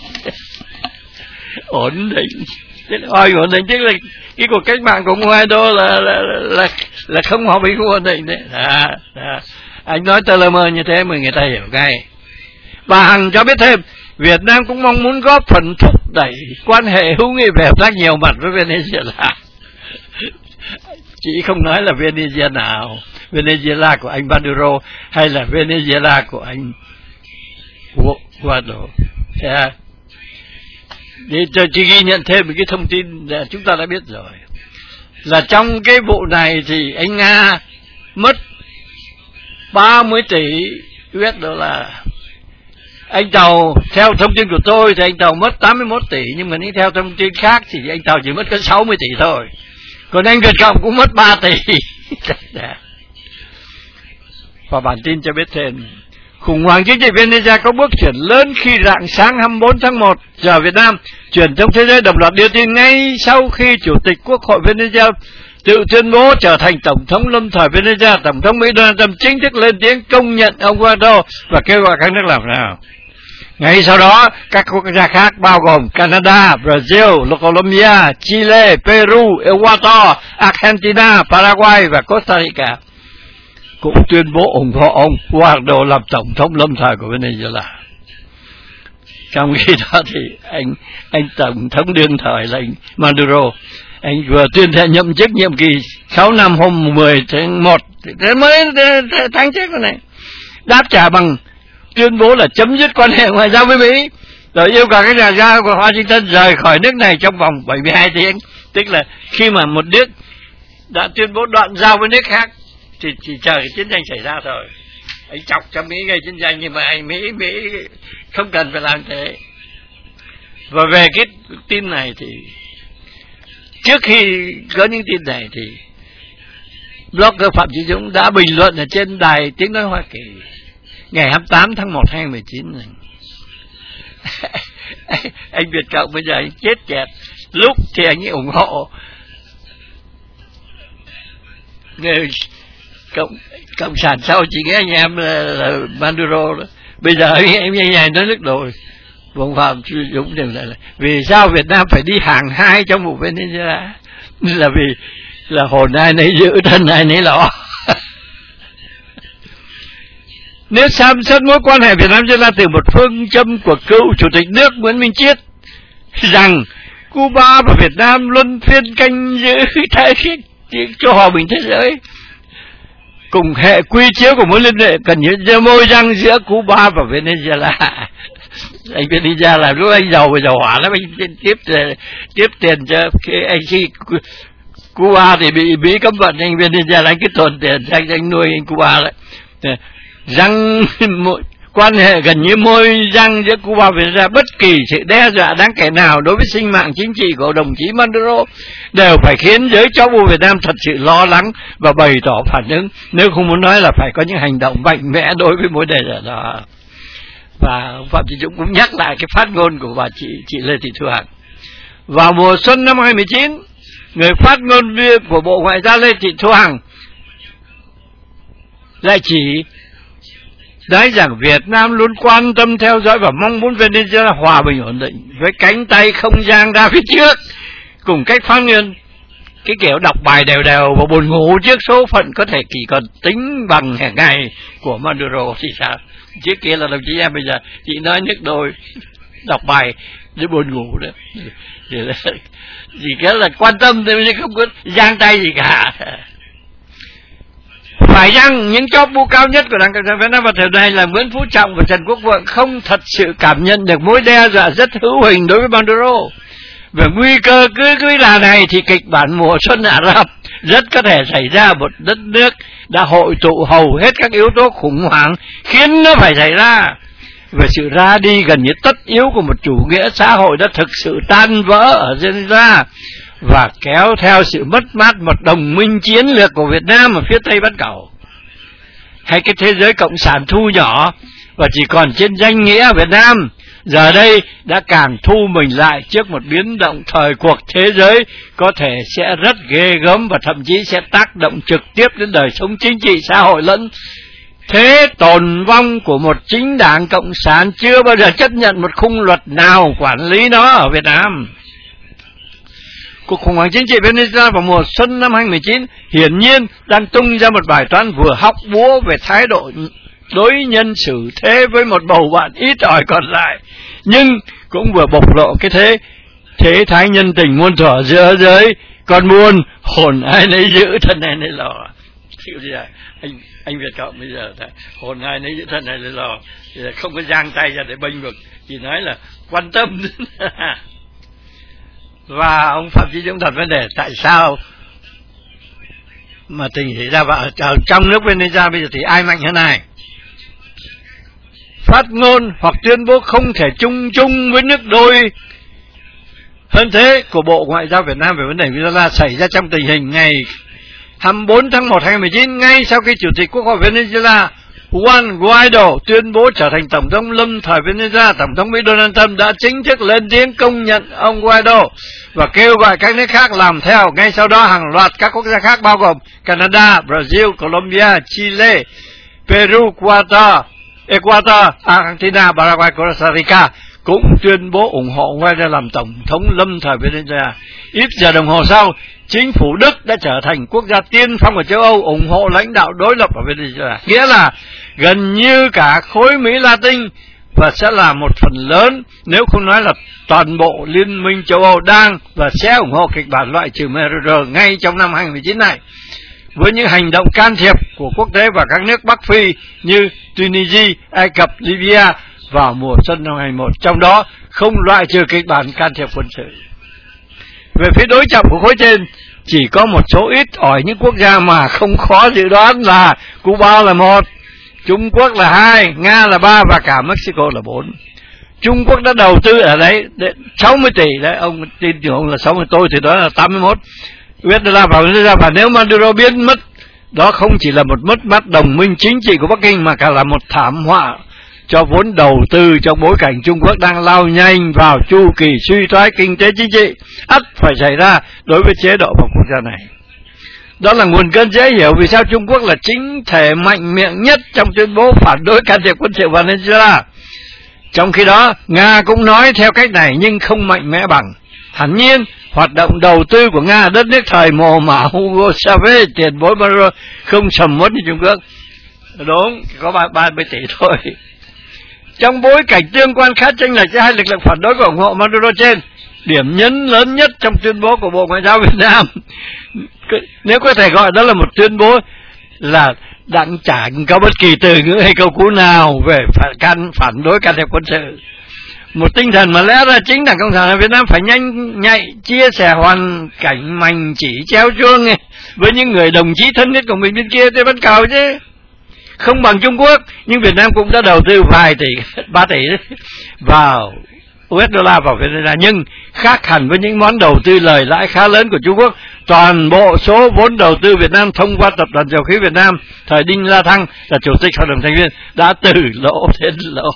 [SPEAKER 1] ổn định. Ổn định tức là cái cuộc cách mạng của Guaido là không hòa bình, không ổn định đấy. Anh nói tơ lơ mơ như thế mà người ta hiểu ngay. Bà Hằng cho biết thêm, Việt Nam cũng mong muốn góp phần thúc đẩy quan hệ hữu nghị và hợp tác nhiều mặt với Venezuela. Chị không nói là Venezuela nào, Venezuela của anh Maduro hay là Venezuela của anh Guaido. Để cho chị ghi nhận thêm một cái thông tin chúng ta đã biết rồi, là trong cái vụ này thì anh Nga mất 30 tỷ USD. Anh Tàu, theo thông tin của tôi thì anh Tàu mất 81 tỷ, nhưng mà theo thông tin khác thì anh Tàu chỉ mất có 60 tỷ thôi. Còn anh Việt Cộng cũng mất 3 tỷ. Và bản tin cho biết thêm, khủng hoảng chính trị Venezuela có bước chuyển lớn khi rạng sáng 24 tháng 1 giờ Việt Nam, truyền thông thế giới đồng loạt đưa tin ngay sau khi Chủ tịch Quốc hội Venezuela tự tuyên bố trở thành Tổng thống lâm thời Venezuela. Tổng thống Mỹ Donald Trump chính thức lên tiếng công nhận ông Guaido và kêu gọi các nước làm nào. Ngay sau đó, các quốc gia khác bao gồm Canada, Brazil, Colombia, Chile, Peru, Ecuador, Argentina, Paraguay và Costa Rica cũng tuyên bố ủng hộ ông Guaido làm Tổng thống lâm thời của Venezuela. Trong khi đó thì anh Tổng thống đương thời là anh Maduro, anh vừa tuyên thệ nhậm chức nhiệm kỳ 6 năm hôm 10 tháng 1 mới tháng trước này, đáp trả bằng tuyên bố là chấm dứt quan hệ ngoại giao với Mỹ, rồi yêu cầu các nhà giao của Washington rời khỏi nước này trong vòng 72 tiếng. Tức là khi mà một nước đã tuyên bố đoạn giao với nước khác thì chỉ chờ cái chiến tranh xảy ra thôi. Anh chọc cho Mỹ gây chiến tranh, nhưng mà Mỹ không cần phải làm thế. Và về cái tin này thì trước khi có những tin này thì blogger Phạm Chí Dũng đã bình luận ở trên đài Tiếng Nói Hoa Kỳ ngày 28 tháng 1 2019 này. Anh Việt Cộng bây giờ anh chết chẹt. Lúc thì anh ấy ủng hộ người Cộng sản, sau chỉ nghe anh em là Maduro đó. Bây giờ anh em nói nước đồi. Vương Phạm Dũng đều là vì sao Việt Nam phải đi hàng hai trong vụ Venezuela, là vì là hồn ai nấy giữ, thân ai nấy lo. Nếu xem xét mối quan hệ Việt Nam Venezuela từ một phương châm của cựu Chủ tịch nước Nguyễn Minh Chiết rằng Cuba và Việt Nam luân phiên canh giữ thế cho hòa bình thế giới, cùng hệ quy chiếu của mối liên hệ cần như môi răng giữa Cuba và Venezuela. Anh Venezuela là lúc anh giàu và giàu hỏa lắm, anh tiếp tiền cho anh khi Cuba thì bị Mỹ cấm vận, anh Venezuela anh cứ tồn tiền anh nuôi anh Cuba đấy. Răng quan hệ gần như môi răng giữa Cuba và Venezuela, bất kỳ sự đe dọa đáng kể nào đối với sinh mạng chính trị của đồng chí Maduro đều phải khiến giới chó bu Việt Nam thật sự lo lắng và bày tỏ phản ứng, nếu không muốn nói là phải có những hành động mạnh mẽ đối với mối đe dọa đó. Và Phạm Chí Dũng cũng nhắc lại cái phát ngôn của bà chị Lê Thị Thu Hằng. Vào mùa xuân năm 2019, người phát ngôn viên của Bộ Ngoại giao Lê Thị Thu Hằng lại chỉ nói rằng Việt Nam luôn quan tâm theo dõi và mong muốn Venezuela hòa bình ổn định, với cánh tay không dang ra phía trước, cùng cách phát ngôn cái kiểu đọc bài đều và buồn ngủ trước số phận có thể chỉ còn tính bằng ngày của Maduro thì sao? Trước kia là đồng chí em, bây giờ chị nói nước đôi đọc bài để buồn ngủ đó, chỉ cái là quan tâm thôi chứ không có giang tay gì cả. Phải chăng những chóp bu cao nhất của Đảng Cộng sản Việt Nam vào thời này là Nguyễn Phú Trọng và Trần Quốc Vượng không thật sự cảm nhận được mối đe dọa rất hữu hình đối với Maduro? Về nguy cơ cứ là này thì kịch bản mùa xuân Ả Rập rất có thể xảy ra. Một đất nước đã hội tụ hầu hết các yếu tố khủng hoảng khiến nó phải xảy ra, về sự ra đi gần như tất yếu của một chủ nghĩa xã hội đã thực sự tan vỡ ở Venezuela và kéo theo sự mất mát một đồng minh chiến lược của Việt Nam ở phía Tây Bán Cầu. Hay cái thế giới cộng sản thu nhỏ và chỉ còn trên danh nghĩa Việt Nam, giờ đây đã càng thu mình lại trước một biến động thời cuộc thế giới có thể sẽ rất ghê gớm và thậm chí sẽ tác động trực tiếp đến đời sống chính trị xã hội lẫn thế tồn vong của một chính đảng Cộng sản chưa bao giờ chấp nhận một khung luật nào quản lý nó ở Việt Nam. Cuộc khủng hoảng chính trị Venezuela vào mùa xuân năm 2019 hiển nhiên đang tung ra một bài toán vừa hóc búa về thái độ đối nhân xử thế với một bầu bạn ít ỏi còn lại, nhưng cũng vừa bộc lộ cái thế thái nhân tình muôn thuở giữa giới còn buồn hồn ai nấy giữ thân ai nấy lo. Chịu gì à? Anh Việt Cộng bây giờ hồn ai nấy giữ thân ai nấy lo, thì không có giang tay ra để bênh vực, chỉ nói là quan tâm. Và ông Phạm Chí Dũng đặt vấn đề tại sao mà tình xảy ra và ở trong nước Venezuela bây giờ thì ai mạnh hơn ai? Phát ngôn hoặc tuyên bố không thể chung với nước đôi hơn thế của Bộ Ngoại giao Việt Nam về vấn đề Venezuela xảy ra trong tình hình ngày 24 tháng 1 2019, ngay sau khi Chủ tịch Quốc hội Venezuela Juan Guaido tuyên bố trở thành Tổng thống lâm thời Venezuela. Tổng thống Mỹ Donald Trump đã chính thức lên tiếng công nhận ông Guaido và kêu gọi các nước khác làm theo. Ngay sau đó, hàng loạt các quốc gia khác bao gồm Canada, Brazil, Colombia, Chile, Peru, Ecuador, Argentina, Paraguay, Costa Rica cũng tuyên bố ủng hộ Guaido làm Tổng thống lâm thời Venezuela. Ít giờ đồng hồ sau, chính phủ Đức đã trở thành quốc gia tiên phong của châu Âu ủng hộ lãnh đạo đối lập ở Venezuela. Nghĩa là gần như cả khối Mỹ Latin và sẽ là một phần lớn, nếu không nói là toàn bộ Liên minh châu Âu đang và sẽ ủng hộ kịch bản loại trừ Maduro ngay trong năm 2019 này. Với những hành động can thiệp của quốc tế và các nước Bắc Phi như Tunisia, Ai Cập, Libya vào mùa xuân năm 2021, trong đó không loại trừ kịch bản can thiệp quân sự. Về phía đối trọng của khối trên, chỉ có một số ít ỏi những quốc gia mà không khó dự đoán là Cuba là 1, Trung Quốc là 2, Nga là 3 và cả Mexico là 4. Trung Quốc đã đầu tư ở đấy 60 tỷ đấy, ông tin tưởng ông là 60, tôi thì đó là 81 USD vào Venezuela, và nếu Maduro biến mất, đó không chỉ là một mất mát đồng minh chính trị của Bắc Kinh mà cả là một thảm họa cho vốn đầu tư trong bối cảnh Trung Quốc đang lao nhanh vào chu kỳ suy thoái kinh tế chính trị ắt phải xảy ra đối với chế độ và quốc gia này. Đó là nguồn cơn dễ hiểu vì sao Trung Quốc là chính thể mạnh miệng nhất trong tuyên bố phản đối can thiệp quân sự vào Venezuela. Trong khi đó, Nga cũng nói theo cách này nhưng không mạnh mẽ bằng. Hẳn nhiên, hoạt động đầu tư của Nga đất nước thời mồ mả Hugo Chavez, tiền bối Maduro không sầm uất như Trung Quốc. Đúng, có 30 tỷ thôi. Trong bối cảnh tương quan khá chênh lệch giữa hai lực lượng phản đối và ủng hộ Maduro trên, điểm nhấn lớn nhất trong tuyên bố của Bộ Ngoại giao Việt Nam, nếu có thể gọi đó là một tuyên bố, là đặng chẳng có bất kỳ từ ngữ hay câu cú nào về phản đối can thiệp quân sự. Một tinh thần mà lẽ ra chính Đảng Cộng sản Việt Nam phải nhanh nhạy chia sẻ hoàn cảnh mành chỉ treo chuông với những người đồng chí thân nhất của mình bên kia thì vẫn cầu chứ. Không bằng Trung Quốc, nhưng Việt Nam cũng đã đầu tư vài tỷ, 3 tỷ vào USD vào Venezuela, nhưng khác hẳn với những món đầu tư lời lãi khá lớn của Trung Quốc. Toàn bộ số vốn đầu tư Việt Nam thông qua Tập đoàn Dầu khí Việt Nam thời Đinh La Thăng là chủ tịch hội đồng thành viên đã từ lỗ đến lỗ.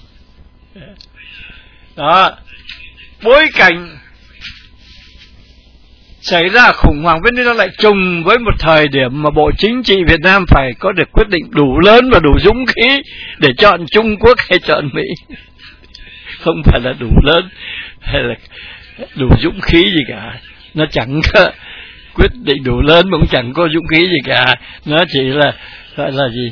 [SPEAKER 1] Đó, bối cảnh xảy ra khủng hoảng Venezuela lại trùng với một thời điểm mà Bộ Chính trị Việt Nam phải có được quyết định đủ lớn và đủ dũng khí để chọn Trung Quốc hay chọn Mỹ. Không phải là đủ lớn hay là đủ dũng khí gì cả, nó chẳng có quyết định đủ lớn mà cũng chẳng có dũng khí gì cả, nó chỉ là gọi là gì,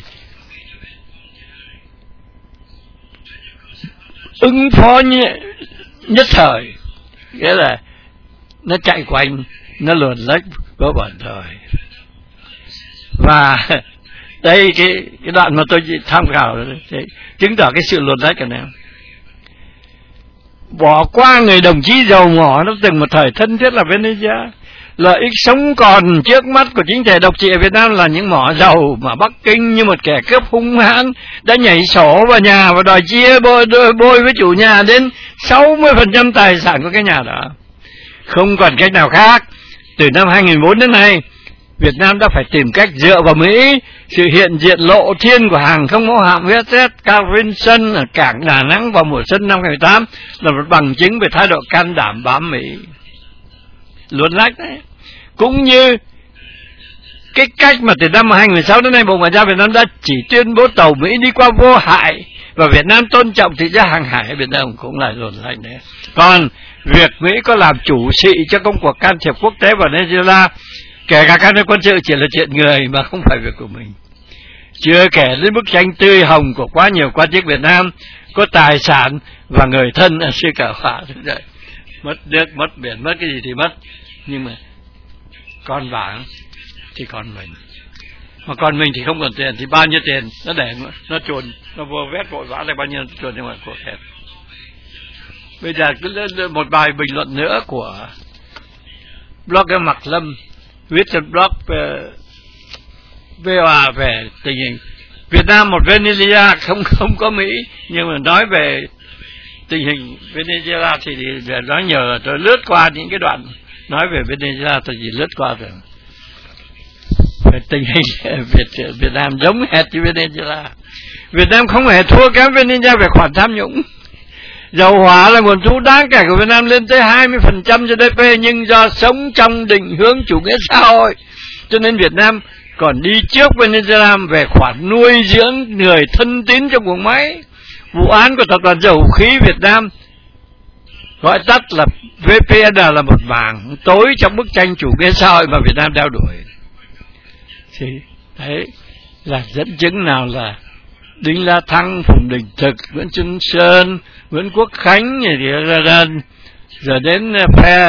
[SPEAKER 1] ứng phó nhất thời, nghĩa là nó chạy quanh, nó luồn lách có bẩn rồi. Và đây cái đoạn mà tôi tham khảo chứng tỏ cái sự luồn lách của nó. Bỏ qua người đồng chí giàu ngỏ nó từng một thời thân thiết là Venezuela, lợi ích sống còn trước mắt của chính thể độc trị ở Việt Nam là những mỏ dầu mà Bắc Kinh như một kẻ cướp hung hãn đã nhảy sổ vào nhà và đòi chia bôi với chủ nhà đến 60% tài sản của cái nhà đó. Không còn cách nào khác, từ năm 2004 đến nay, Việt Nam đã phải tìm cách dựa vào Mỹ. Sự hiện diện lộ thiên của hàng không mẫu hạm USS Carl Vinson ở cảng Đà Nẵng vào mùa xuân năm 2018 là một bằng chứng về thái độ can đảm bám Mỹ. Luận lách đấy. Cũng như cái cách mà từ năm 2016 đến nay Bộ Ngoại giao Việt Nam đã chỉ tuyên bố tàu Mỹ đi qua vô hại và Việt Nam tôn trọng tự do hàng hải ở Biển Đông cũng là luận lách đấy. Còn việc Mỹ có làm chủ sĩ cho công cuộc can thiệp quốc tế vào Venezuela, kể cả can thiệp quân sự, chỉ là chuyện người mà không phải việc của mình. Chưa kể đến bức tranh tươi hồng của quá nhiều quan chức Việt Nam có tài sản và người thân ở xứ Cà Phả. Mất nước, mất biển, mất cái gì thì mất, nhưng mà con vàng thì còn mình. Mà còn mình thì không còn tiền, thì bao nhiêu tiền nó để nó chuồn, nó vô vét vội vã là bao nhiêu nó chuồn ra ngoài cuộc hết. Bây giờ cứ một bài bình luận nữa của blogger Mạc Lâm viết trên blog VOA về tình hình Việt Nam một Venezuela không có Mỹ, nhưng mà nói về tình hình Venezuela thì nói nhờ tôi lướt qua những cái đoạn nói về Venezuela, tôi chỉ lướt qua rồi. Về tình hình Việt Nam giống hệt như Venezuela. Việt Nam không hề thua kém Venezuela về khoản tham nhũng. Dầu hỏa là nguồn thu đáng kể của Việt Nam lên tới 20% GDP, nhưng do sống trong định hướng chủ nghĩa xã hội cho nên Việt Nam còn đi trước Venezuela về khoản nuôi dưỡng người thân tín trong guồng máy. Vụ án của tập đoàn dầu khí Việt Nam, gọi tắt là VPN, là một mảng tối trong bức tranh chủ nghĩa xã hội mà Việt Nam đeo đuổi. Thì đấy là dẫn chứng nào là Đinh La Thăng, Phùng Đình Thực, Nguyễn Xuân Sơn, Nguyễn Quốc Khánh, rồi đến phe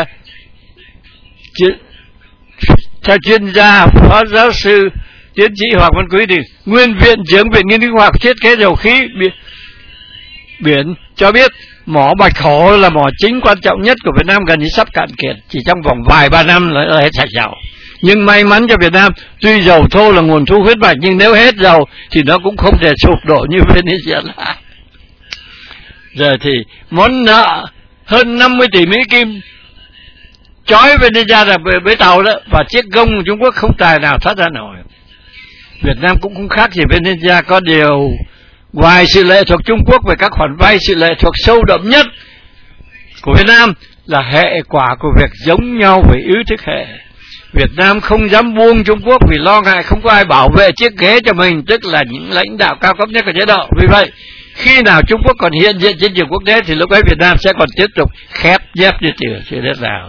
[SPEAKER 1] theo chuyên gia phó giáo sư tiến sĩ Hoàng Văn Quý thì nguyên viện trưởng Viện Nghiên cứu Khoa học Thiết kế Dầu khí biển cho biết mỏ Bạch Hổ là mỏ chính quan trọng nhất của Việt Nam, gần như sắp cạn kiệt, chỉ trong vòng vài ba năm là hết sạch dầu. Nhưng may mắn cho Việt Nam, tuy dầu thô là nguồn thu huyết mạch, nhưng nếu hết dầu thì nó cũng không thể sụp đổ như Venezuela. Giờ thì món nợ hơn 50 tỷ Mỹ Kim trói Venezuela với tàu đó, và chiếc gông của Trung Quốc không tài nào thoát ra nổi. Việt Nam cũng không khác gì Venezuela, có điều ngoài sự lệ thuộc Trung Quốc về các khoản vay, sự lệ thuộc sâu đậm nhất của Việt Nam là hệ quả của việc giống nhau về ý thức hệ. Việt Nam không dám buông Trung Quốc vì lo ngại không có ai bảo vệ chiếc ghế cho mình, tức là những lãnh đạo cao cấp nhất của chế độ. Vì vậy, khi nào Trung Quốc còn hiện diện trên trường quốc tế thì lúc ấy Việt Nam sẽ còn tiếp tục khép dép như chưa đất nào.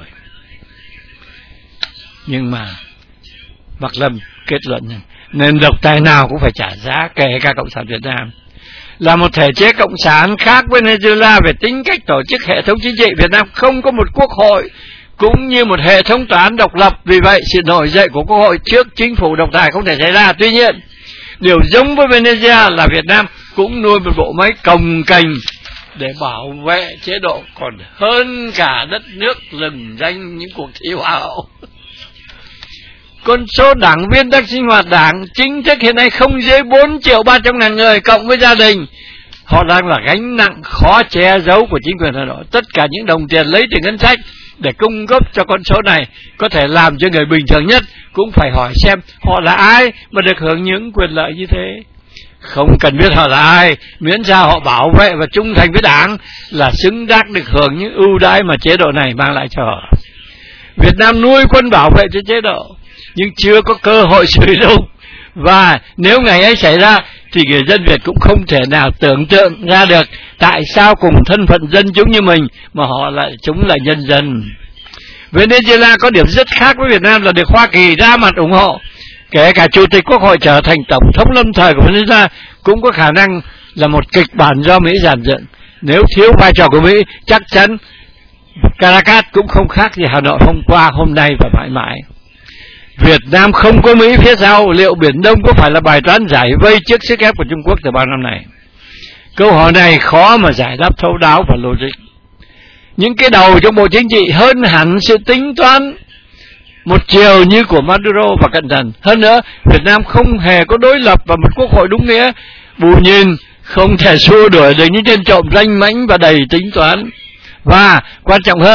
[SPEAKER 1] Nhưng mà Mạc Lâm kết luận rằng nền độc tài nào cũng phải trả giá, kể cả Cộng sản Việt Nam. Là một thể chế cộng sản khác với Venezuela về tính cách tổ chức hệ thống chính trị, Việt Nam không có một quốc hội cũng như một hệ thống tòa án độc lập. Vì vậy, sự nổi dậy của quốc hội trước chính phủ độc tài không thể xảy ra. Tuy nhiên, điều giống với Venezuela là Việt Nam cũng nuôi một bộ máy cồng kềnh để bảo vệ chế độ còn hơn cả đất nước lừng danh những cuộc thi hoa hậu. Con số đảng viên đang sinh hoạt đảng chính thức hiện nay không dưới 4.300.000 người, cộng với gia đình. Họ đang là gánh nặng khó che giấu của chính quyền Hà Nội. Tất cả những đồng tiền lấy từ ngân sách để cung cấp cho con số này có thể làm cho người bình thường nhất cũng phải hỏi xem họ là ai mà được hưởng những quyền lợi như thế. Không cần biết họ là ai, miễn sao họ bảo vệ và trung thành với đảng là xứng đáng được hưởng những ưu đãi mà chế độ này mang lại cho họ. Việt Nam nuôi quân bảo vệ cho chế độ, nhưng chưa có cơ hội sử dụng. Và nếu ngày ấy xảy ra thì người dân Việt cũng không thể nào tưởng tượng ra được tại sao cùng thân phận dân chúng như mình mà chúng là nhân dân. Venezuela có điểm rất khác với Việt Nam là được Hoa Kỳ ra mặt ủng hộ. Kể cả Chủ tịch Quốc hội trở thành Tổng thống lâm thời của Venezuela cũng có khả năng là một kịch bản do Mỹ dàn dựng. Nếu thiếu vai trò của Mỹ, chắc chắn Caracas cũng không khác gì Hà Nội hôm qua, hôm nay và mãi mãi. Việt Nam không có Mỹ phía sau, liệu Biển Đông có phải là bài toán giải vây trước sức ép của Trung Quốc từ bao năm này? Câu hỏi này khó mà giải đáp thấu đáo và logic. Những cái đầu trong Bộ Chính trị hơn hẳn sự tính toán một chiều như của Maduro và cận thần. Hơn nữa, Việt Nam không hề có đối lập và một quốc hội đúng nghĩa. Bù nhìn không thể xua đuổi được những tên trộm danh mãnh và đầy tính toán. Và quan trọng hơn,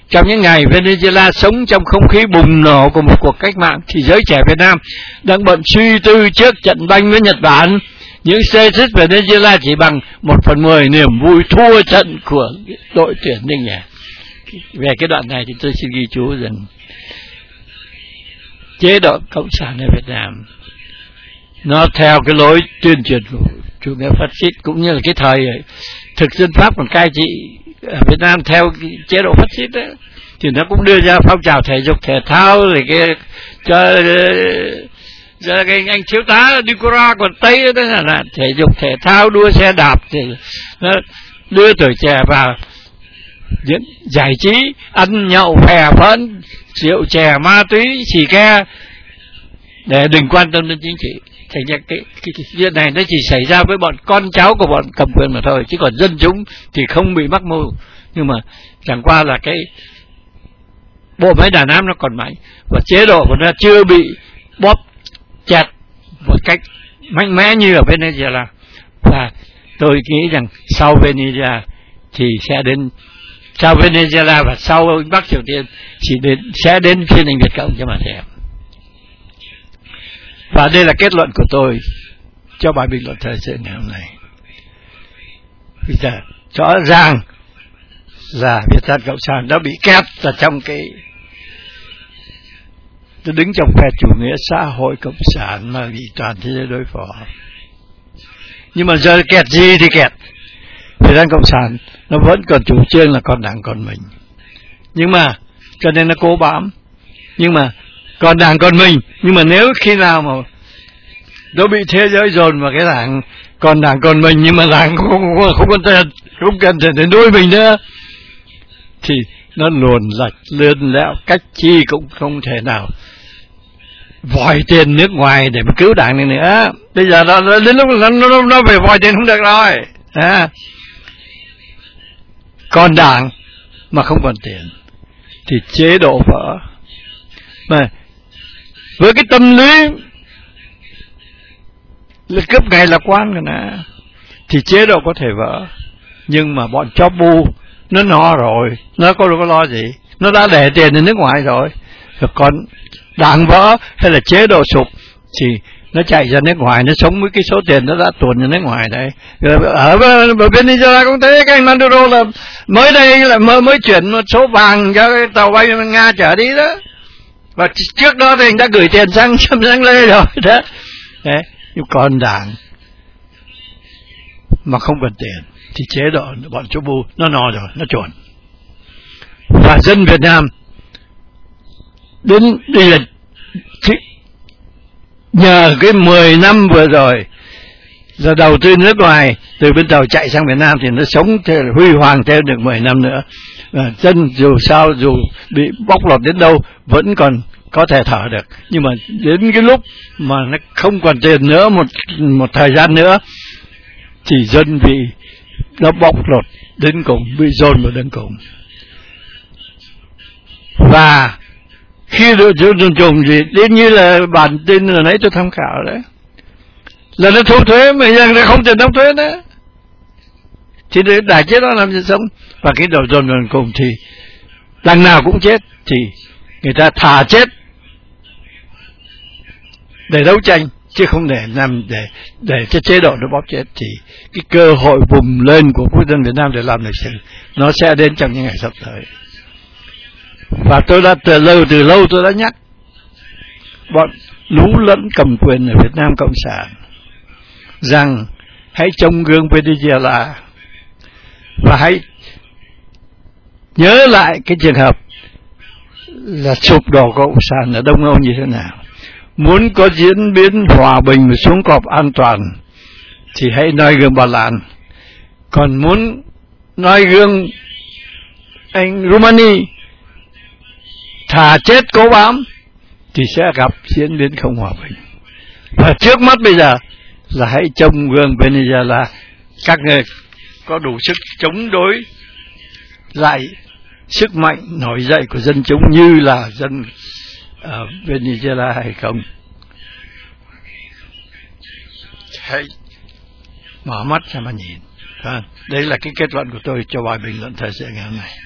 [SPEAKER 1] trong những ngày Venezuela sống trong không khí bùng nổ của một cuộc cách mạng, thì giới trẻ Việt Nam đang bận suy tư trước trận banh với Nhật Bản. Những xê xích Venezuela chỉ bằng 1/10 niềm vui thua trận của đội tuyển Ninh Nhã. Về cái đoạn này thì tôi xin ghi chú rằng chế độ cộng sản ở Việt Nam nó theo cái lối tuyên truyền của chủ nghĩa phát xít, cũng như là cái thời thực dân Pháp còn cai trị ở Việt Nam theo cái chế độ phát xít đó, thì nó cũng đưa ra phong trào thể dục thể thao, rồi cái cho cái anh thiếu tá Nicola còn Tây đó là thể dục thể thao, đua xe đạp, thì nó đưa tuổi trẻ vào những giải trí, ăn nhậu phè phỡn, rượu chè, ma túy, xì ke để đừng quan tâm đến chính trị. Thành ra cái chuyện này nó chỉ xảy ra với bọn con cháu của bọn cầm quyền mà thôi, chứ còn dân chúng thì không bị mắc mưu. Nhưng mà chẳng qua là cái bộ máy đàn áp nó còn mạnh, và chế độ của nó chưa bị bóp chặt một cách mạnh mẽ như ở Venezuela. Và tôi nghĩ rằng sau Venezuela thì sau Venezuela và sau Bắc Triều Tiên sẽ đến phiên Anh Việt Cộng cho mà xem. Và đây là kết luận của tôi cho bài bình luận thời sự ngày hôm nay. Bây giờ rõ ràng là Việt Nam Cộng sản đã bị kẹt ở trong cái, tôi đứng trong phe chủ nghĩa xã hội cộng sản mà bị toàn thế giới đối phó. Nhưng mà giờ kẹt gì thì kẹt. Việt Nam Cộng sản nó vẫn còn chủ trương là còn đảng còn mình, nhưng mà cho nên nó cố bám. Nhưng mà còn đảng còn mình, nhưng mà nếu khi nào mà nó bị thế giới dồn vào cái đảng còn đảng còn mình, nhưng mà đảng không cần để nuôi mình nữa, thì nó luồn lạch lươn lẹo, cách chi cũng không thể nào vòi tiền nước ngoài để mà cứu đảng này nữa. Bây giờ đến lúc nó phải vòi tiền không được rồi. Còn đảng mà không còn tiền thì chế độ vỡ. Mà với cái tâm lý là cấp ngày là quan rồi nè, thì chế độ có thể vỡ. Nhưng mà bọn chó bu nó no rồi, nó có lo gì, nó đã để tiền ở nước ngoài rồi. Còn đảng vỡ hay là chế độ sụp thì nó chạy ra nước ngoài, nó sống với cái số tiền nó đã tuồn ra nước ngoài đấy. Ở bên Israel cũng thế, cái anh Maduro là mới đây là mới chuyển một số vàng cho cái tàu bay Nga chở đi đó, và trước đó thì anh đã gửi tiền sang Lê rồi đó. Đấy, nhưng còn đảng mà không cần tiền thì chế độ bọn chú bu nó no rồi, nó chuẩn. Và dân Việt Nam đến đây là nhờ cái 10 năm vừa rồi là đầu tư nước ngoài, từ bên tàu chạy sang Việt Nam thì nó sống theo huy hoàng theo được 10 năm nữa. Dân dù sao, dù bị bóc lột đến đâu vẫn còn có thể thở được. Nhưng mà đến cái lúc mà nó không còn tiền nữa, một thời gian nữa, thì dân bị nó bóc lột đến cùng, bị dồn vào đến cùng. Và khi được trùng thì đến như là bản tin là nãy tôi tham khảo đấy, là nó thu thuế mà giờ nó không tiền đóng thuế nữa, thì đại chết đó làm gì sống. Và cái đầu dồn vào cùng thì đằng nào cũng chết, thì người ta thà chết để đấu tranh chứ không để làm để cho chế độ nó bóp chết. Thì cái cơ hội bùng lên của quốc dân Việt Nam để làm lịch sử nó sẽ đến trong những ngày sắp tới. Và tôi đã từ lâu tôi đã nhắc bọn lú lẫn cầm quyền ở Việt Nam Cộng sản rằng hãy trông gương Venezuela và hãy nhớ lại cái trường hợp là sụp đổ Cộng sản ở Đông Âu như thế nào. Muốn có diễn biến hòa bình và xuống cọp an toàn thì hãy noi gương Ba Lan. Còn muốn noi gương anh Romani thà chết cố bám thì sẽ gặp diễn biến không hòa bình. Và trước mắt bây giờ là hãy trông gương Venezuela, các người có đủ sức chống đối lại sức mạnh nổi dậy của dân chúng như là dân ở Venezuela hay không. Hãy mở mắt ra mà nhìn. Đấy là cái kết luận của tôi cho bài bình luận thời sự ngày hôm nay.